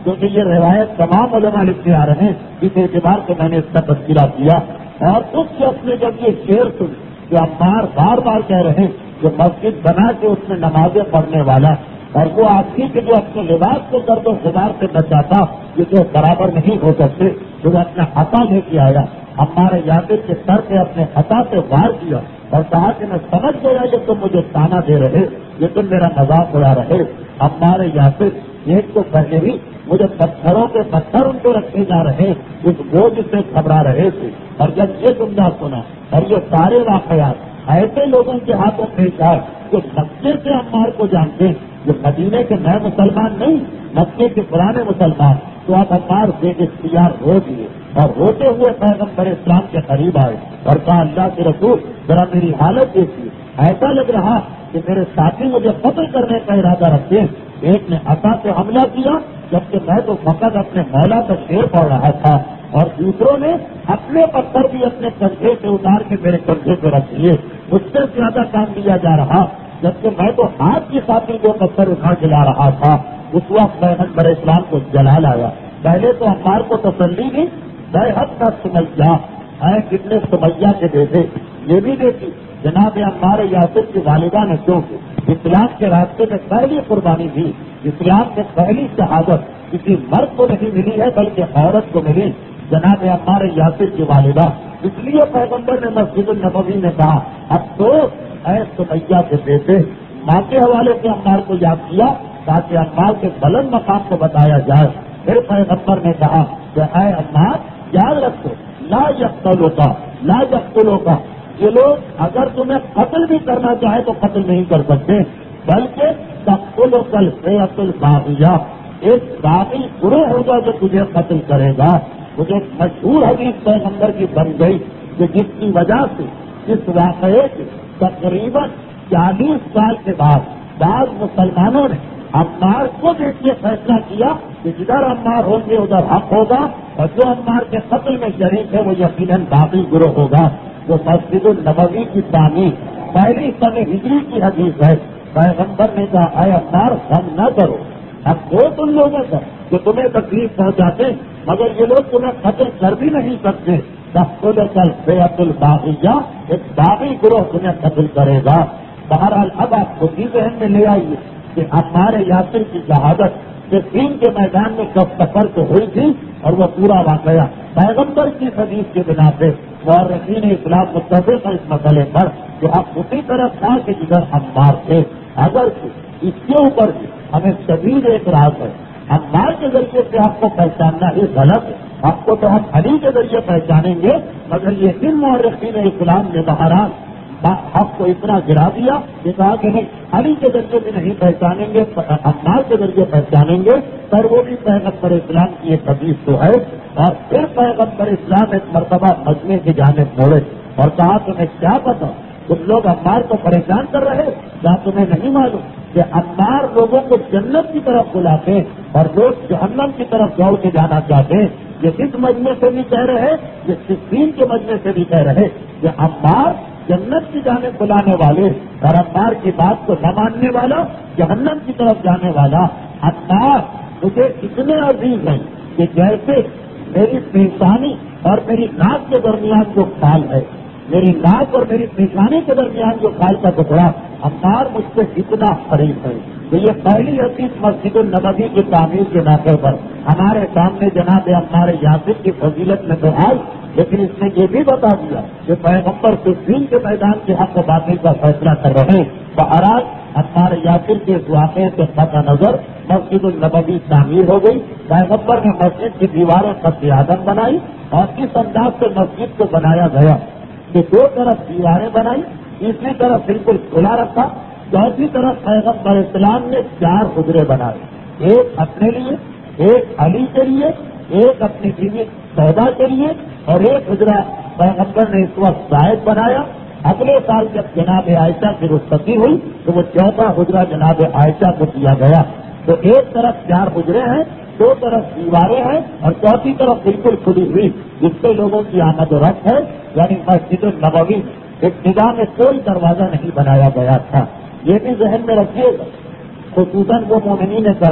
کیونکہ یہ روایت تمام علماء لکھتے آ رہے ہیں، اس اعتبار سے میں نے اس کا تذکرہ کیا۔ اور اس شخص نے جب یہ شعر سن کہ عمار بار بار کہہ رہے ہیں کہ مسجد بنا کے اس میں نمازیں پڑھنے والا، اور وہ آدمی کے جو اپنے لباس کو درد و غبار سے بچاتا، یہ تو برابر نہیں ہو سکتے، جو اپنا عطا لے کے آیا، ہمارے یاسر کے سر پہ اپنے عطا سے وار کیا اور کہا کہ میں سمجھ گیا یہ تم مجھے تانا دے رہے، یہ تم میرا مذاق اڑا رہے۔ ہمارے یاسر ایک تو پہلے ہی مجھے پتھروں کے پتھر ان کو رکھے جا رہے، اس بوجھ سے گھبرا رہے تھے، اور جب یہ جملہ سنا اور یہ سارے واقعات ایسے لوگوں کے ہاتھوں پیش آئے جو مکے سے عمار کو جانتے ہیں، جو مدینے کے نئے مسلمان نہیں، مکے کے پرانے مسلمان، تو آپ عمار بے اختیار رو دیے اور روتے ہوئے پیغمبر اسلام کے قریب آئے اور کہا اللہ کے رسول ذرا میری حالت دیکھیے، ایسا لگ رہا کہ میرے ساتھی مجھے قتل کرنے کا ارادہ رکھتے ہیں۔ ایک نے عصا سے حملہ کیا جبکہ میں تو فقط اپنے مولا کا شعر پڑھ رہا تھا، اور دوسروں نے اپنے پتھر بھی اپنے کندھے سے اتار کے میرے کندھے پہ رکھ دیے، مجھ سے زیادہ کام لیا جا رہا، جبکہ میں تو ہاتھ کی خاطر جو پتھر اٹھا کے لا رہا تھا۔ اس وقت پیغمبر اسلام کو جلال آیا، پہلے تو عمار کو تسلی دی، بے حد کا سمیہ ہے، کتنے سمیہ کے بیٹے یہ بھی دیکھی جناب عمار یاسر کی والدہ نے، کیونکہ اسلام کے راستے میں پہلی قربانی دی، اسلام میں پہلی شہادت کسی مرد کو نہیں ملی ہے بلکہ عورت کو ملی، جناب عمار یاسر کی والدہ۔ اس لیے پیغمبر نے مسجد النبوی میں کہا اب تو اے سمیہ کے بیٹے، ماں کے حوالے سے عمار کو یاد کیا تاکہ عمار کے بلند مقام کو بتایا جائے۔ پھر پیغمبر نے کہا کہ اے عمار یاد رکھو، لا یقتلوا کا لا یقتلوا کا یہ لوگ اگر تمہیں قتل بھی کرنا چاہے تو قتل نہیں کر سکتے، بلکہ تقتلک الفئۃ الباغیہ، ایک باغی گروہ ہوگا جو تجھے قتل کرے گا۔ مجھے مشہور حدیث پیغمبر کی بن گئی کہ جس کی وجہ سے اس واقعے کے تقریباً چالیس سال کے بعد بعض مسلمانوں نے عمار کو دیکھ کے فیصلہ کیا کہ جدھر عمار ہوں گے ادھر حق ہوگا، اور جو عمار کے قتل میں شریک ہے وہ یقیناً باغی گروہ ہوگا۔ جو مسجد النبوی کی تعمیر پہلی سن ہجری کی حدیث ہے، پیغمبر نے کہا اے عمار غم نہ کرو، اب وہ تم لوگوں کا جو تمہیں تکلیف پہنچاتے مگر یہ لوگ تمہیں قتل کر بھی نہیں سکتے، تقتلک الفئۃ الباغیہ، ایک باغی گروہ تمہیں قتل کرے گا۔ بہرحال اب آپ خود ہی ذہن میں لے آئیے کہ عمار یاسر کی شہادت صفین کے میدان میں کب سفر تو ہوئی تھی، اور وہ پورا واقعہ پیغمبر کی حدیث کے بنا پہ مورخین اسلام متفق ہے اس مسئلے پر کہ آپ اسی طرح تھا کہ جدھر عمار تھے۔ اگر اس کے اوپر بھی ہمیں شدید اعتراض ہے، عمار کے ذریعے سے آپ کو پہچاننا ہی غلط ہے، آپ کو تو ہم علی کے ذریعے پہچانیں گے، مگر یہ دن مورخین اسلام نے بہرحال حق کو اتنا گرا دیا کہ کہا کہ نہیں علی کے ذریعے بھی نہیں پہچانیں گے، عمار کے ذریعے پہچانیں گے، پر وہ بھی پیغمبر اسلام کی ایک حدیث تو ہے۔ اور پھر پیغمبر اسلام ایک مرتبہ مجمع کی جانب موڑے اور کہا تمہیں کیا پتا، تم لوگ عمار کو پریشان کر رہے، کیا تمہیں نہیں معلوم کہ عمار لوگوں کو جنت کی طرف بلاتے ہیں اور لوگ جہنم کی طرف دوڑ کے جانا چاہتے ہیں؟ یہ اس مجمع سے بھی کہہ رہے، یہ صفین کے مجمع سے بھی کہہ رہے کہ عمار جنت کی جانب بلانے والے اور عمار کی بات کو نہ ماننے والا جہنم کی طرف جانے والا۔ عمار مجھے اتنے عزیز ہیں کہ جیسے میری پیشانی اور میری ناک کے درمیان جو کھال ہے، میری ناک اور میری پیشانی کے درمیان جو کھال کا ٹکڑا، عمار مجھ سے اتنا قریب ہے۔ تو یہ پہلی حدیث مسجد النبوی کی تعمیر کے موقع پر ہمارے سامنے جناب عمار یاسر کی فضیلت میں تو آئی، لیکن اس نے یہ بھی بتا دیا کہ پیغمبر صفین کے میدان کے حق و باطل کا فیصلہ کر رہے ہیں۔ بہرحال عمار یاسر کے اس واقعے سے قطع نظر مسجد النبوی تعمیر ہو گئی، پیغمبر نے مسجد کی دیواریں خط اعظم بنائی، اور اس انداز سے مسجد کو بنایا گیا کہ دو طرف دیواریں بنائی، تیسری طرف بالکل کھلا رکھا، چوتھی طرف پیغمبر اسلام نے چار حجرے بنائے، ایک اپنے لیے، ایک علی کے لیے، ایک اپنی بیوی سودا کے لیے، اور ایک حجرہ پیغمبر نے اس وقت زائد بنایا۔ اگلے سال جب جناب عائشہ کی رخصتی ہوئی تو وہ چوتھا حجرہ جناب عائشہ کو دیا گیا۔ تو ایک طرف چار حجرے ہیں، دو طرف دیواریں ہیں، اور چوتھی طرف بالکل کھلی ہوئی جس سے لوگوں کی آمد و رفت ہے، یعنی مسجد النبوی ابتدا میں کوئی دروازہ نہیں بنایا گیا تھا۔ یہ بھی ذہن میں رکھیے گا، خصوصاً وہ مومنین کرام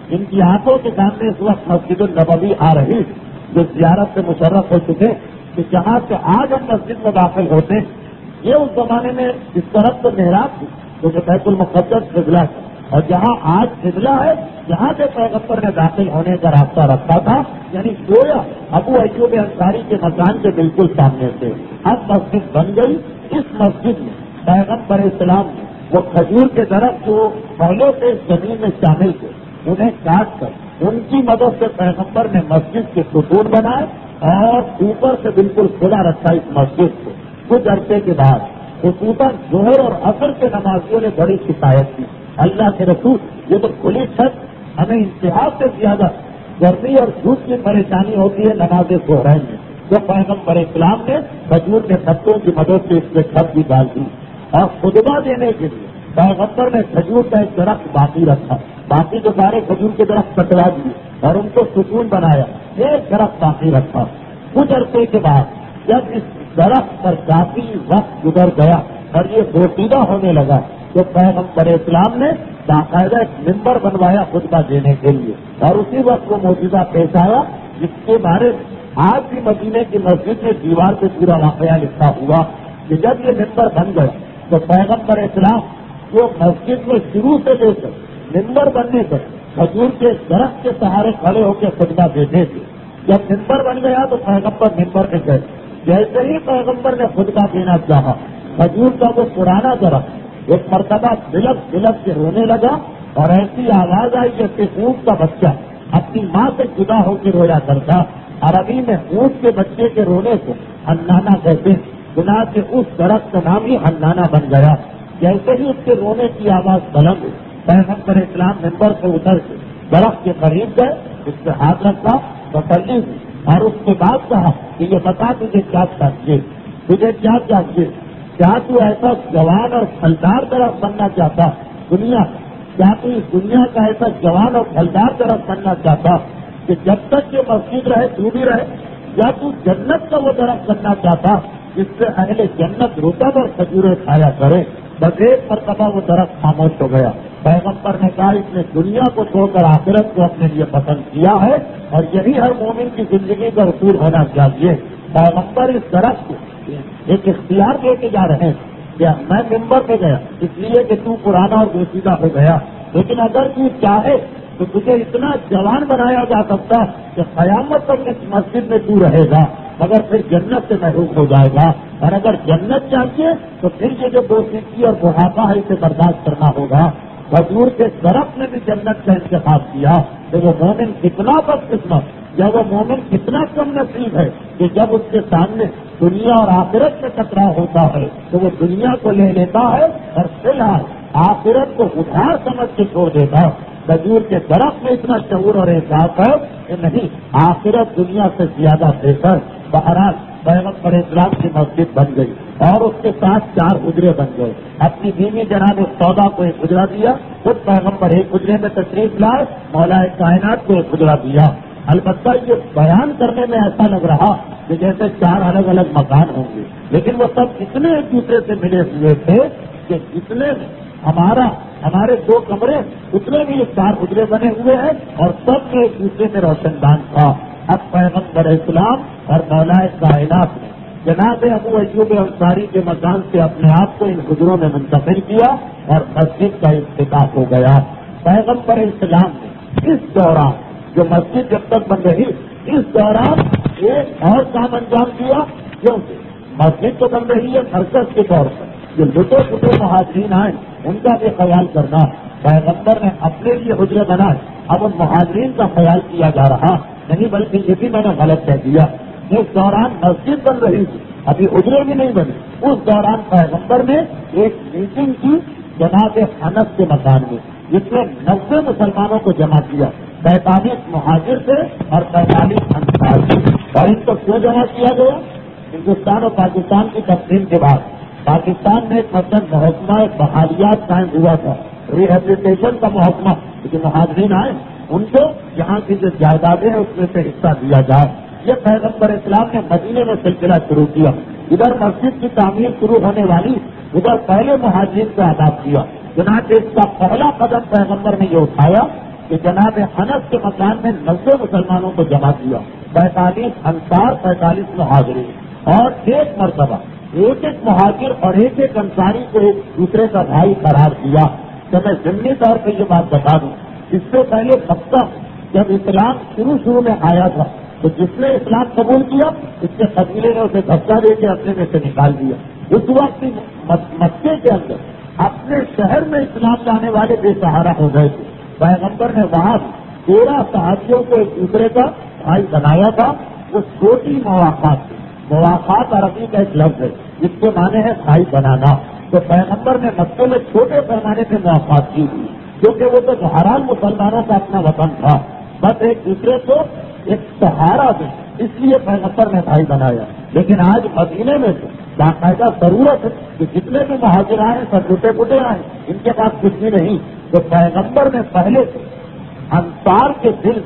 ان کی آنکھوں کے سامنے اس وقت مسجد النبوی آ رہی جو زیارت سے مشرف ہو چکے کہ جہاں سے آج ہم مسجد میں داخل ہوتے یہ اس زمانے میں اس طرف سے محراب تھی جو کہ بیت المقدس قبلہ تھا، اور جہاں آج قبلہ ہے جہاں سے پیغمبر نے داخل ہونے کا راستہ رکھا تھا، یعنی گویا ابو ایوب انصاری کے مکان کے بالکل سامنے سے اب مسجد بن گئی۔ اس مسجد میں پیغمبر اسلام نے وہ کھجور کے درخت جو پہلے سے اس زمین میں شامل تھے انہیں کاٹ کر ان کی مدد سے پیغمبر نے مسجد کے ستون بنائے اور اوپر سے بالکل کھلا رکھا اس مسجد کو۔ کچھ عرصے کے بعد خصوصاً ظہر اور عصر کے نمازیوں نے بڑی شکایت کی، اللہ کے رسول یہ تو کھلی چھت ہمیں انتہا سے زیادہ گرمی اور دھوپ کی پریشانی ہوتی ہے نماز ظہرین میں، تو پیغمبر اسلام نے کھجور کے پتوں کی مدد سے اس پہ چھت بھی ڈال دی اور خطبہ دینے کے لیے پیغمبر نے کھجور کا ایک درخت باقی رکھا، باقی جو سارے کھجور کے درخت کٹوا دیے اور ان کو ستون بنایا، ایک درخت باقی رکھا۔ کچھ عرصے کے بعد جب اس درخت پر کافی وقت گزر گیا اور یہ بوسیدہ ہونے لگا تو پیغمبر اسلام نے باقاعدہ ایک ممبر بنوایا خطبہ دینے کے لیے، اور اسی وقت وہ موجودہ پیش آیا جس کے بارے میں آج بھی مدینے کی مسجد میں دیوار پہ پورا واقعہ لکھا ہوا کہ جب یہ ممبر بن گیا تو پیغمبر اسلام جو مسجد میں شروع سے لے کر ممبر بننے تک کھجور کے درخت کے سہارے کھڑے ہو کے خطبہ دیتے تھے، جب ممبر بن گیا تو پیغمبر ممبر پہ گئے، جیسے ہی پیغمبر نے خطبہ دینا چاہا کھجور کا وہ پرانا درخت ایک مرتبہ بلک بلک کے رونے لگا اور ایسی آواز آئی جیسے اونٹ کا بچہ اپنی ماں سے جدا ہو کے رویا کرتا۔ عربی میں اونٹ کے بچے کے رونے کو ہنانا کہتے ہیں، بنا کے اس درخت کا نام ہی ہنانا بن گیا۔ جیسے ہی اس کے رونے کی آواز بلند ہوئی پیغمبر اسلام ممبر سے اتر کے درخت کے قریب گئے، اس پہ ہاتھ رکھا، تسلی ہوئی اور اس کے بعد کہا کہ یہ بتا تجھے کیا چاہیے، تجھے کیا چاہیے، کیا تو ایسا جوان اور پھلدار درخت بننا چاہتا دنیا، کیا تو اس دنیا کا ایسا جوان اور پھلدار درخت بننا چاہتا کہ جب تک یہ مسجد رہے تو بھی رہے، یا تو جنت کا وہ درخت بننا چاہتا جس سے اہل جنت رطب اور کھجوریں کھایا کرے۔ بس ایک مرتبہ وہ درخت خاموش ہو گیا۔ پیغمبر نے کہا اس نے دنیا کو چھوڑ کر آخرت کو اپنے لیے پسند کیا ہے اور یہی ہر مومن کی زندگی کا اصول ہونا چاہیے۔ پیغمبر اس درخت کو ایک اختیار دے کے جا رہے ہیں کہ میں ممبر پہ گیا اس لیے کہ تو پرانا اور بوسیدہ ہو گیا، لیکن اگر تو چاہے تو تجھے اتنا جوان بنایا جا سکتا کہ قیامت تک اس مسجد میں تو رہے گا، مگر پھر جنت سے محروم ہو جائے گا، اور اگر جنت چاہیے تو پھر یہ جو بوسیدگی اور بڑھاپا ہے اسے برداشت کرنا ہوگا۔ کھجور کے درخت نے بھی جنت کا انتخاب کیا تو وہ مومن کتنا بدقسمت یا وہ مومن کتنا کم نصیب ہے کہ جب اس کے سامنے دنیا اور آخرت میں ٹکراؤ ہوتا ہے تو وہ دنیا کو لے لیتا ہے اور فی الحال آخرت کو ادھار سمجھ کے چھوڑ دیتا۔ کھجور کے درخت میں اتنا شعور اور احساس ہے کہ نہیں، آخرت دنیا سے زیادہ بہتر۔ بہرحال پیغمبر اسلام کی مسجد بن گئی اور اس کے ساتھ چار حجرے بن گئے۔ اپنی بیوی جناب سودا کو ایک حجرہ دیا، خود پیغمبر ایک حجرے میں تشریف لائے، مولا کائنات کو ایک حجرہ دیا۔ البتہ یہ بیان کرنے میں ایسا لگ رہا کہ جیسے چار الگ الگ مکان ہوں گے، لیکن وہ سب اتنے ایک دوسرے سے ملے ہوئے تھے کہ جتنے ہمارا ہمارے دو کمرے اتنے بھی یہ چار حجرے بنے ہوئے ہیں اور سب میں ایک دوسرے میں روشن دان تھا۔ اب پیغمبر اسلام اور مولا کائنات نے جناب ابو ایوب انصاری کے مکان سے اپنے آپ کو ان حجروں میں منتقل کیا اور مسجد کا افتتاح ہو گیا۔ پیغمبر اسلام نے اس دوران جو مسجد جب تک بن رہی اس دوران ایک اور کام انجام دیا، کیونکہ مسجد تو بن رہی ہے مرکز کے طور پر، جو لٹے پٹے مہاجرین آئے ان کا بھی خیال کرنا۔ پیغمبر نے اپنے لیے حجرے بنائے، اب ان مہاجرین کا خیال کیا جا رہا نہیں، بلکہ یہ بھی میں نے غلط کہہ دیا۔ اس دوران مسجد بن رہی تھی، ابھی حجرے بھی نہیں بنے، اس دوران پیغمبر نے ایک میٹنگ کی جناب انس کے مکان میں، جس میں نبے مسلمانوں کو جمع کیا، پینتالیس مہاجر تھے اور پینتالیس انصار تھے۔ اور ان کو کیوں جمع کیا گیا؟ ہندوستان اور پاکستان کی تقسیم کے بعد پاکستان میں ایک مطلب محکمہ بحالیات قائم ہوا تھا، ریہیبلیٹیشن کا محکمہ، جو مہاجرین آئے ان کو یہاں کی جو جائیدادیں ہیں اس میں سے حصہ دیا جائے۔ یہ پیغمبر اسلام نے مدینے میں سلسلہ شروع کیا، ادھر مسجد کی تعمیر شروع ہونے والی، ادھر پہلے مہاجرین کو آداب کیا۔ چنانچہ اس کا پہلا قدم پیغمبر نے یہ اٹھایا کہ جناب انس کے مکان میں نبے مسلمانوں کو جمع کیا، پینتالیس انصار، پینتالیس مہاجرین، اور ایک مرتبہ ایک ایک مہاجر اور ایک ایک انصاری کو ایک دوسرے کا بھائی قرار دیا۔ تو میں ضمنی طور پہ یہ بات بتا دوں، اس سے پہلے مکہ جب اسلام شروع شروع میں آیا تھا تو جس نے اسلام قبول کیا اس کے قبیلے نے اسے دھکا دے کے اپنے میں سے نکال دیا۔ اس وقت مکے کے اندر اپنے شہر میں اسلام لانے والے بے سہارا ہو گئے تھے۔ پیغمبر نے وہاں تیرہ صحابیوں کو ایک دوسرے کا بھائی بنایا تھا۔ وہ چھوٹی مواقعات تھی۔ مواقعات عربی کا ایک لفظ ہے جس کے معنی ہے بھائی بنانا۔ تو پیغمبر نے مکے میں چھوٹے پیمانے پہ مواقعات کی تھی، کیونکہ وہ تو بہرحال مسلمانوں کا اپنا وطن تھا، بس ایک دوسرے کو ایک سہارا دے، اس لیے پیغمبر نے بھائی بنایا۔ لیکن آج مدینے میں تو باقاعدہ ضرورت ہے کہ جتنے بھی مہاجر آئے سب ٹوٹے پھوٹے آئے، ان کے پاس کچھ بھی نہیں۔ تو پیغمبر نے پہلے سے انصار کے دل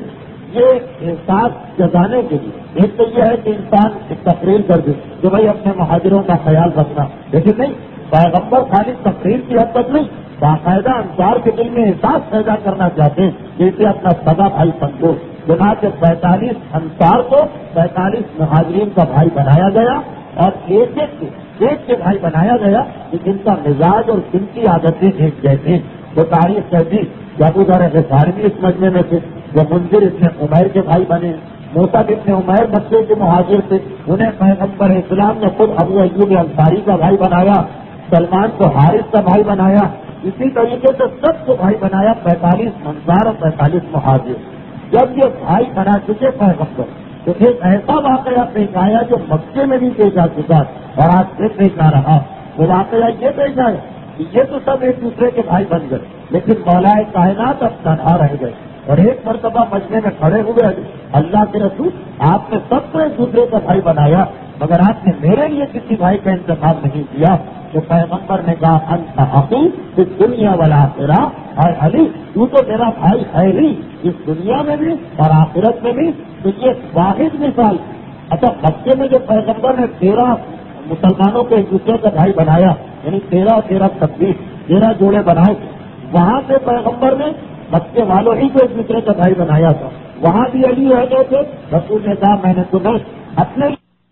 یہ احساس جگانے کے لیے، ایک تو یہ ہے کہ انسان ایک تقریر کر دے کہ بھائی اپنے مہاجروں کا خیال رکھنا، لیکن نہیں، پیغمبر خالی تقریر کی حد تک نہیں، باقاعدہ انصار کے دل میں احساس پیدا کرنا چاہتے ہیں کہ اسے اپنا سگا بھائی سمجھو۔ چنانچہ پینتالیس انصار کو پینتالیس مہاجرین کا بھائی بنایا گیا، اور ایک ایک کے ایک کے بھائی بنایا گیا کہ جن کا مزاج اور جن کی عادتیں ایک جیسے۔ وہ تاریخ کہتی کہ ابو ذر غفاری بھی اس مجمع میں تھے، وہ منذر ابن عمیر کے بھائی بنے، موسیٰ ابن عمیر مکے کے مہاجر تھے، انہیں پیغمبر اسلام نے خود ابو ایوب انصاری کا بھائی بنایا، سلمان کو حارث کا بھائی بنایا، اسی طریقے سے سب کو بھائی بنایا، پینتالیس انصار اور پینتالیس مہاجر۔ جب یہ بھائی بنا چکے پیغمبر تو ایک ایسا واقعہ پیش آیا جو مکے میں بھی پیش آ چکا اور آج سے پیش آ رہا۔ وہ واقعہ یہ پیش آیا کہ یہ تو سب ایک دوسرے کے بھائی بن گئے، لیکن مولا کائنات اب تنہا رہ گئے، اور ایک مرتبہ مجمع میں کھڑے ہوئے، اللہ کے رسول آپ نے سب کو ایک دوسرے کا بھائی بنایا، مگر آپ نے میرے لیے کسی بھائی کا انتخاب نہیں کیا۔ تو پیغمبر نے کہا انت اخی فی الدنیا والآخرہ، اور علی تو تو میرا بھائی ہے ہی اس دنیا میں بھی اور آخرت میں بھی۔ تو یہ واحد مثال۔ اچھا، مکے میں جو پیغمبر نے تیرہ مسلمانوں کو ایک دوسرے کا بھائی بنایا، یعنی تیرہ تیرہ چھبیس تیرہ جوڑے بنائے، وہاں سے پیغمبر نے مکے والوں ہی کو ایک دوسرے کا بھائی بنایا تھا، وہاں بھی علی رہ گئے تھے۔ رسول نے کہا میں نے تمہیں اپنے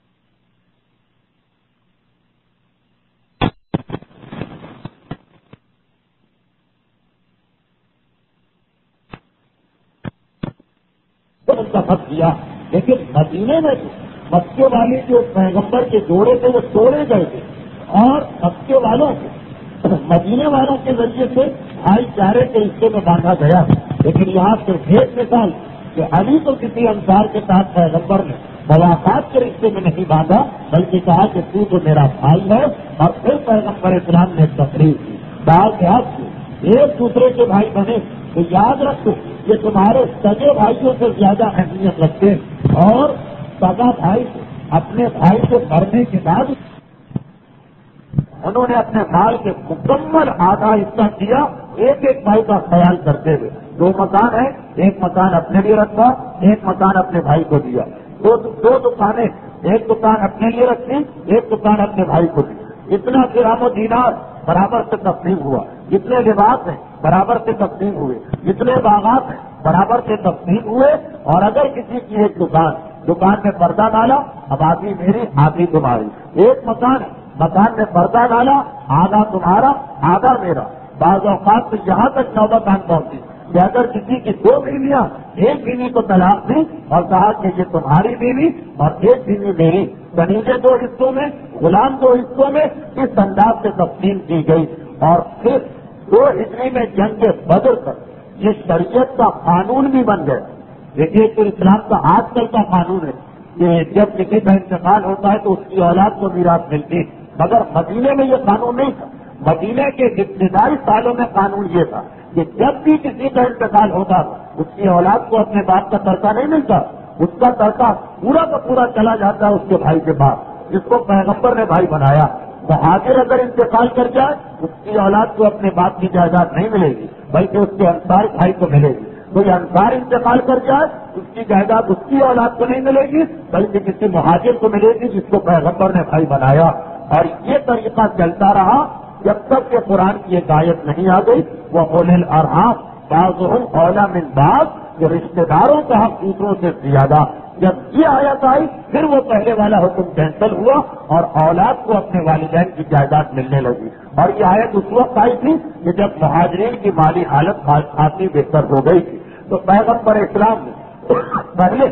منتخب کیا، لیکن مدینے میں تو مکے والے جو پیغمبر کے جوڑے تھے وہ توڑے گئے تھے، اور مکے والوں کو مدینے والوں کے ذریعے سے بھائی چارے کے رشتے میں باندھا گیا۔ لیکن یہاں صرف ایک مثال کہ علی کو کسی انصار کے ساتھ پیغمبر نے ملاقات کے رشتے میں نہیں باندھا، بلکہ کہا کہ تو تو میرا بھائی ہے، اور پھر پیغمبر اسلام نے تقریر کی۔ بعض دیہات سے ایک دوسرے کے بھائی بنے تو یاد رکھو یہ تمہارے سگے بھائیوں سے زیادہ اہمیت رکھتے ہیں، اور سگا بھائی سے اپنے بھائی سے مرنے کے بعد انہوں نے اپنے مال کے مکمل آدھا حصہ دیا، ایک ایک بھائی کا خیال کرتے ہوئے۔ دو مکان ہیں، ایک مکان اپنے لیے رکھا، ایک مکان اپنے بھائی کو دیا۔ دو دو دکانیں، ایک دکان اپنے لیے رکھی، ایک دکان اپنے بھائی کو دی۔ اتنا درہم و دینار برابر سے تقسیم ہوا، جتنے لباس ہیں برابر سے تقسیم ہوئے، جتنے باغات ہیں برابر سے تقسیم ہوئے۔ اور اگر کسی کی ایک دکان دکان میں پردہ ڈالا، اب آدھی میری آدھی تمہاری، ایک مکان ہے مکان میں پردہ ڈالا، آدھا تمہارا آدھا میرا۔ بعض اوقات تو یہاں تک نوبت آن پہنچی کہ اگر کسی کی دو بیویاں ایک بیوی کو طلاق دی اور کہا کہ یہ تمہاری بیوی اور ایک بیوی میری، کنیزیں دو حصوں میں، غلام دو حصوں میں، اس انداز سے تقسیم کی گئی۔ اور پھر دو ہجری میں جنگ بدر تک یہ شریعت کا قانون بھی بن گیا۔ دیکھیے تو اسلام کا آج کل کا قانون ہے کہ جب کسی کا انتقال ہوتا ہے تو اس کی اولاد کو میراث ملتی، مگر مدینے میں یہ قانون نہیں تھا۔ مدینے کے ابتدائی سالوں میں قانون یہ تھا کہ جب بھی کسی کا انتقال ہوتا اس کی اولاد کو اپنے باپ کا ترکہ نہیں ملتا، اس کا ترکہ پورا کا پورا چلا جاتا اس کے بھائی کے پاس، جس کو پیغمبر نے بھائی بنایا۔ مہاجر اگر انتقال کر جائے اس کی اولاد کو اپنے باپ کی جائیداد نہیں ملے گی، بلکہ اس کے انصار بھائی کو ملے گی۔ کوئی انصار انتقال کر جائے اس کی جائیداد اس کی اولاد کو نہیں ملے گی، بلکہ کسی مہاجر کو ملے گی جس کو پیغمبر نے بھائی بنایا۔ اور یہ طریقہ چلتا رہا جب تک کہ قرآن کی ایک آیت نہیں آ گئی، وہ اولل ارحام بعضهم اولا من بعض، کہ رشتے داروں کا حق دوسروں سے زیادہ. جب یہ آیت آئی پھر وہ پہلے والا حکم کینسل ہوا اور اولاد کو اپنے والدین کی جائیداد ملنے لگی. اور یہ آیت اس وقت آئی تھی کہ جب مہاجرین کی مالی حالت کافی بہتر ہو گئی تھی. تو پیغمبر اسلام نے پہلے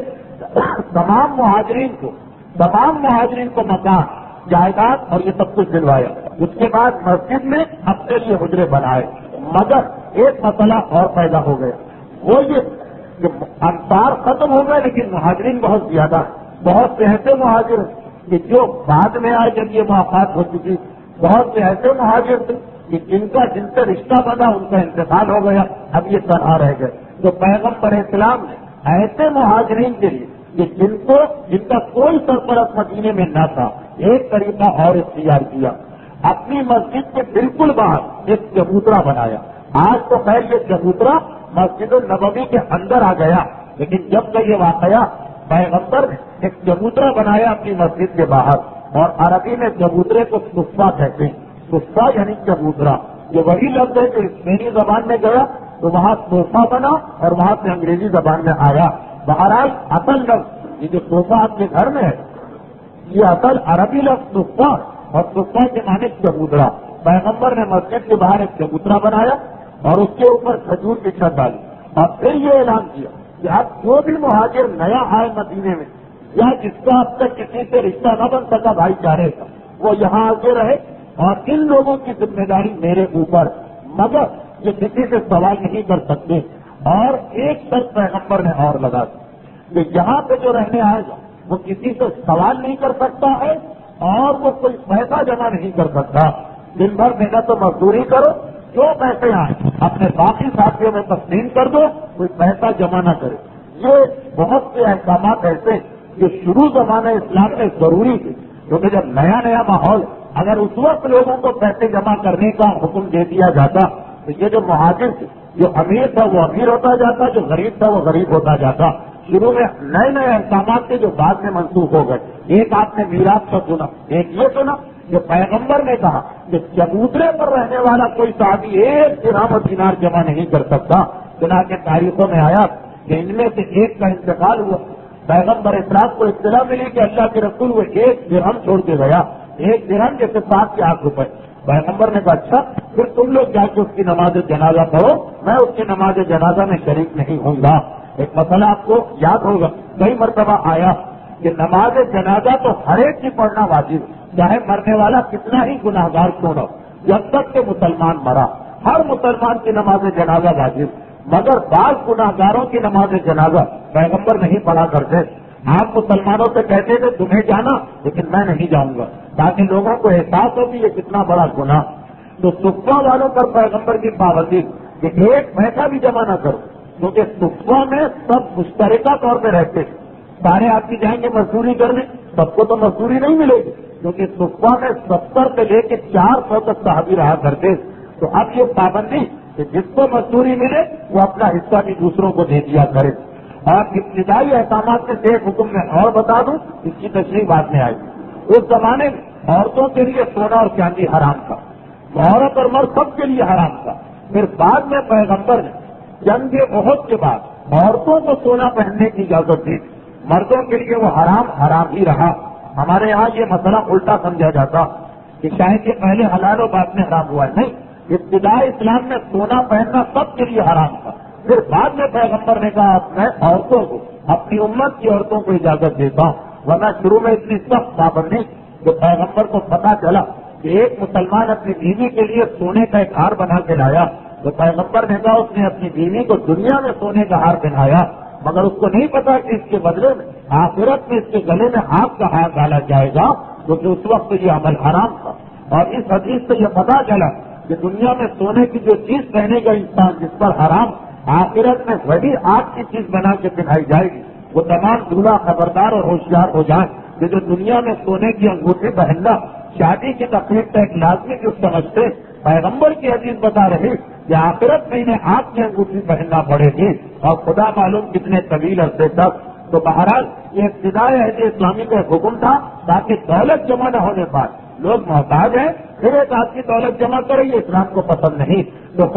تمام مہاجرین کو تمام مہاجرین کو مکان، جائیداد اور یہ سب کچھ دلوایا. اس کے بعد مسجد میں اپنے لیے حجرے بنائے. مگر ایک مسئلہ اور پیدا ہو گیا، وہ یہ کہ انصار ختم ہو گئے لیکن مہاجرین بہت زیادہ. بہت سے ایسے مہاجر کہ جو بعد میں آئے جب یہ ملاقات ہو چکی، بہت سے ایسے مہاجر تھے کہ جن کا جن سے رشتہ بنا ان کا انتقال ہو گیا، اب یہ تنہا رہ گئے. تو پیغمبر اسلام نے ایسے مہاجرین کے لیے کہ جن کو جن کا کوئی سرپرست مدینے میں نہ تھا، ایک طریقہ اور اختیار کیا. اپنی مسجد کے بالکل باہر ایک چبوترا بنایا. آج تو خیر یہ چبوترا مسجد النبوی کے اندر آ گیا، لیکن جب کا یہ واقعہ پیغمبر نے ایک چبوترا بنایا اپنی مسجد کے باہر. اور عربی میں چبوترے کو صفہ کہتے ہیں. صفہ یعنی چبوترا. یہ وہی لفظ ہے جو اسپینی زبان میں گیا تو وہاں صوفہ بنا اور وہاں سے انگریزی زبان میں آیا. بہرحال اصل لفظ یہ جو صوفہ آپ کے گھر میں ہے یہ اصل عربی لفظ صفہ، اور صفہ کے معنی چبوترا. پیغمبر نے مسجد کے باہر ایک چبوترا بنایا اور اس کے اوپر کھجور کی چھت ڈالی اور پھر یہ اعلان کیا کہ اب جو بھی مہاجر نیا آئے مدینے میں یا جس کا اب تک کسی سے رشتہ نہ بن سکا بھائی چارے کا، وہ یہاں آگے رہے اور ان لوگوں کی ذمہ داری میرے اوپر، مگر یہ کسی سے سوال نہیں کر سکتے. اور ایک شرط پیغمبر نے اور لگا دی کہ یہاں پہ جو رہنے آئے گا وہ کسی سے سوال نہیں کر سکتا ہے اور وہ کوئی پیسہ جمع نہیں کر سکتا. دن بھر محنت تو مزدوری کرو، جو پیسے آئیں اپنے باقی ساتھیوں میں تقسیم کر دو، کوئی پیسہ جمع نہ کرے. یہ بہت سے احکامات ایسے جو شروع زمانہ اسلام میں ضروری تھے، کیونکہ جب نیا نیا ماحول اگر اس وقت لوگوں کو پیسے جمع کرنے کا حکم دے دیا جاتا تو یہ جو مہاجر تھے، جو امیر تھا وہ امیر ہوتا جاتا، جو غریب تھا وہ غریب ہوتا جاتا. شروع میں نئے نئے احکامات تھے جو بعد میں منسوخ ہو گئے. ایک آپ نے میراث کا سنا، ایک یہ سنا کہ پیغمبر نے کہا کہ چبوترے پر رہنے والا کوئی صحابی ایک درہم و دینار جمع نہیں کر سکتا. چنانچہ تاریخوں میں آیا کہ ان میں سے ایک کا انتقال ہوا. پیغمبر اسلام کو اطلاع ملی کہ اللہ کے رسول وہ ایک درہم چھوڑ کے گیا، ایک درہم جیسے سات کے آٹھ روپے. پیغمبر نے کہا اچھا پھر تم لوگ جا کے اس کی نماز جنازہ پڑھو، میں اس کی نماز جنازہ میں شریک نہیں ہوں گا. ایک مسئلہ آپ کو یاد ہوگا، کئی مرتبہ آیا کہ نماز جنازہ تو ہر ایک کی پڑھنا واجب ہے، چاہے مرنے والا کتنا ہی گناہ گار کیوں نہ ہو، جب تک کہ مسلمان مرا ہر مسلمان کی نماز جنازہ واجب. مگر بعض گناہ گاروں کی نماز جنازہ پیغمبر نہیں پڑھا کرتے. آپ مسلمانوں سے کہتے تھے تمہیں جانا لیکن میں نہیں جاؤں گا، تاکہ لوگوں کو احساس ہو کہ یہ کتنا بڑا گناہ. تو صفہ والوں پر پیغمبر کی پابندی کہ ایک پیسہ بھی جمع نہ کرو، کیونکہ صفہ میں سب مشترکہ طور پہ رہتے ہیں. سارے آدمی جائیں گے مزدوری کرنے، سب کو تو مزدوری نہیں ملے گی، کیونکہ صفہ میں ستر سے لے کے چار سو تک صحابی رہا کرتے. تو اب یہ پابندی کہ جس کو مزدوری ملے وہ اپنا حصہ بھی دوسروں کو دے دیا کرے. اور ابتدائی احکامات سے ایک حکم میں اور بتا دوں، اس کی تشریح بعد میں آئی. اس زمانے میں عورتوں کے لیے سونا اور چاندی حرام تھا، عورت اور مرد سب کے لیے حرام تھا. پھر بعد میں پیغمبر نے جنگ احد کے بعد عورتوں کو سونا پہننے کی اجازت دی، مردوں کے لیے وہ حرام حرام ہی رہا. ہمارے یہاں یہ مسئلہ الٹا سمجھا جاتا کہ شاید یہ پہلے حلال و بعد میں حرام ہوا ہے. نہیں، ابتدائی اسلام میں سونا پہننا سب کے لیے حرام تھا. پھر بعد میں پیغمبر نے کہا میں عورتوں کو، اپنی امت کی عورتوں کو اجازت دیتا ہوں، ورنہ شروع میں اتنی سخت پابندی کہ پیغمبر کو پتا چلا کہ ایک مسلمان اپنی بیوی کے لیے سونے کا ایک ہار بنا کے لایا تو پیغمبر نے کہا اس نے اپنی بیوی کو دنیا میں سونے کا ہار پہنایا، مگر اس کو نہیں پتا کہ اس کے بدلے میں آخرت میں اس کے گلے میں آگ کا ہار ڈالا جائے گا، کیونکہ اس وقت یہ عمل حرام تھا. اور اس حدیث سے یہ پتا چلا کہ دنیا میں سونے کی جو چیز پہنے گا انسان جس پر حرام، آخرت میں وہی آگ کی چیز بنا کے پہنائی جائے گی. وہ تمام دولہا خبردار اور ہوشیار ہو جائیں کہ جو دنیا میں سونے کی انگوٹھی پہننا شادی کی تقریب کا ایک لازمی جو سمجھتے. پیغمبر کی حدیث بتا رہی کہ آخرت میں انہیں آگ کی انگوٹھی پہننا پڑے گی اور خدا معلوم کتنے طویل عرصے تک. تو بہرحال یہ ابتدائی عہد اسلامی کا ایک حکم تھا تاکہ دولت جمع نہ ہونے پر لوگ محتاج ہیں پھر ایک آدمی دولت جمع کرے، یہ اسلام کو پسند نہیں. تو خیر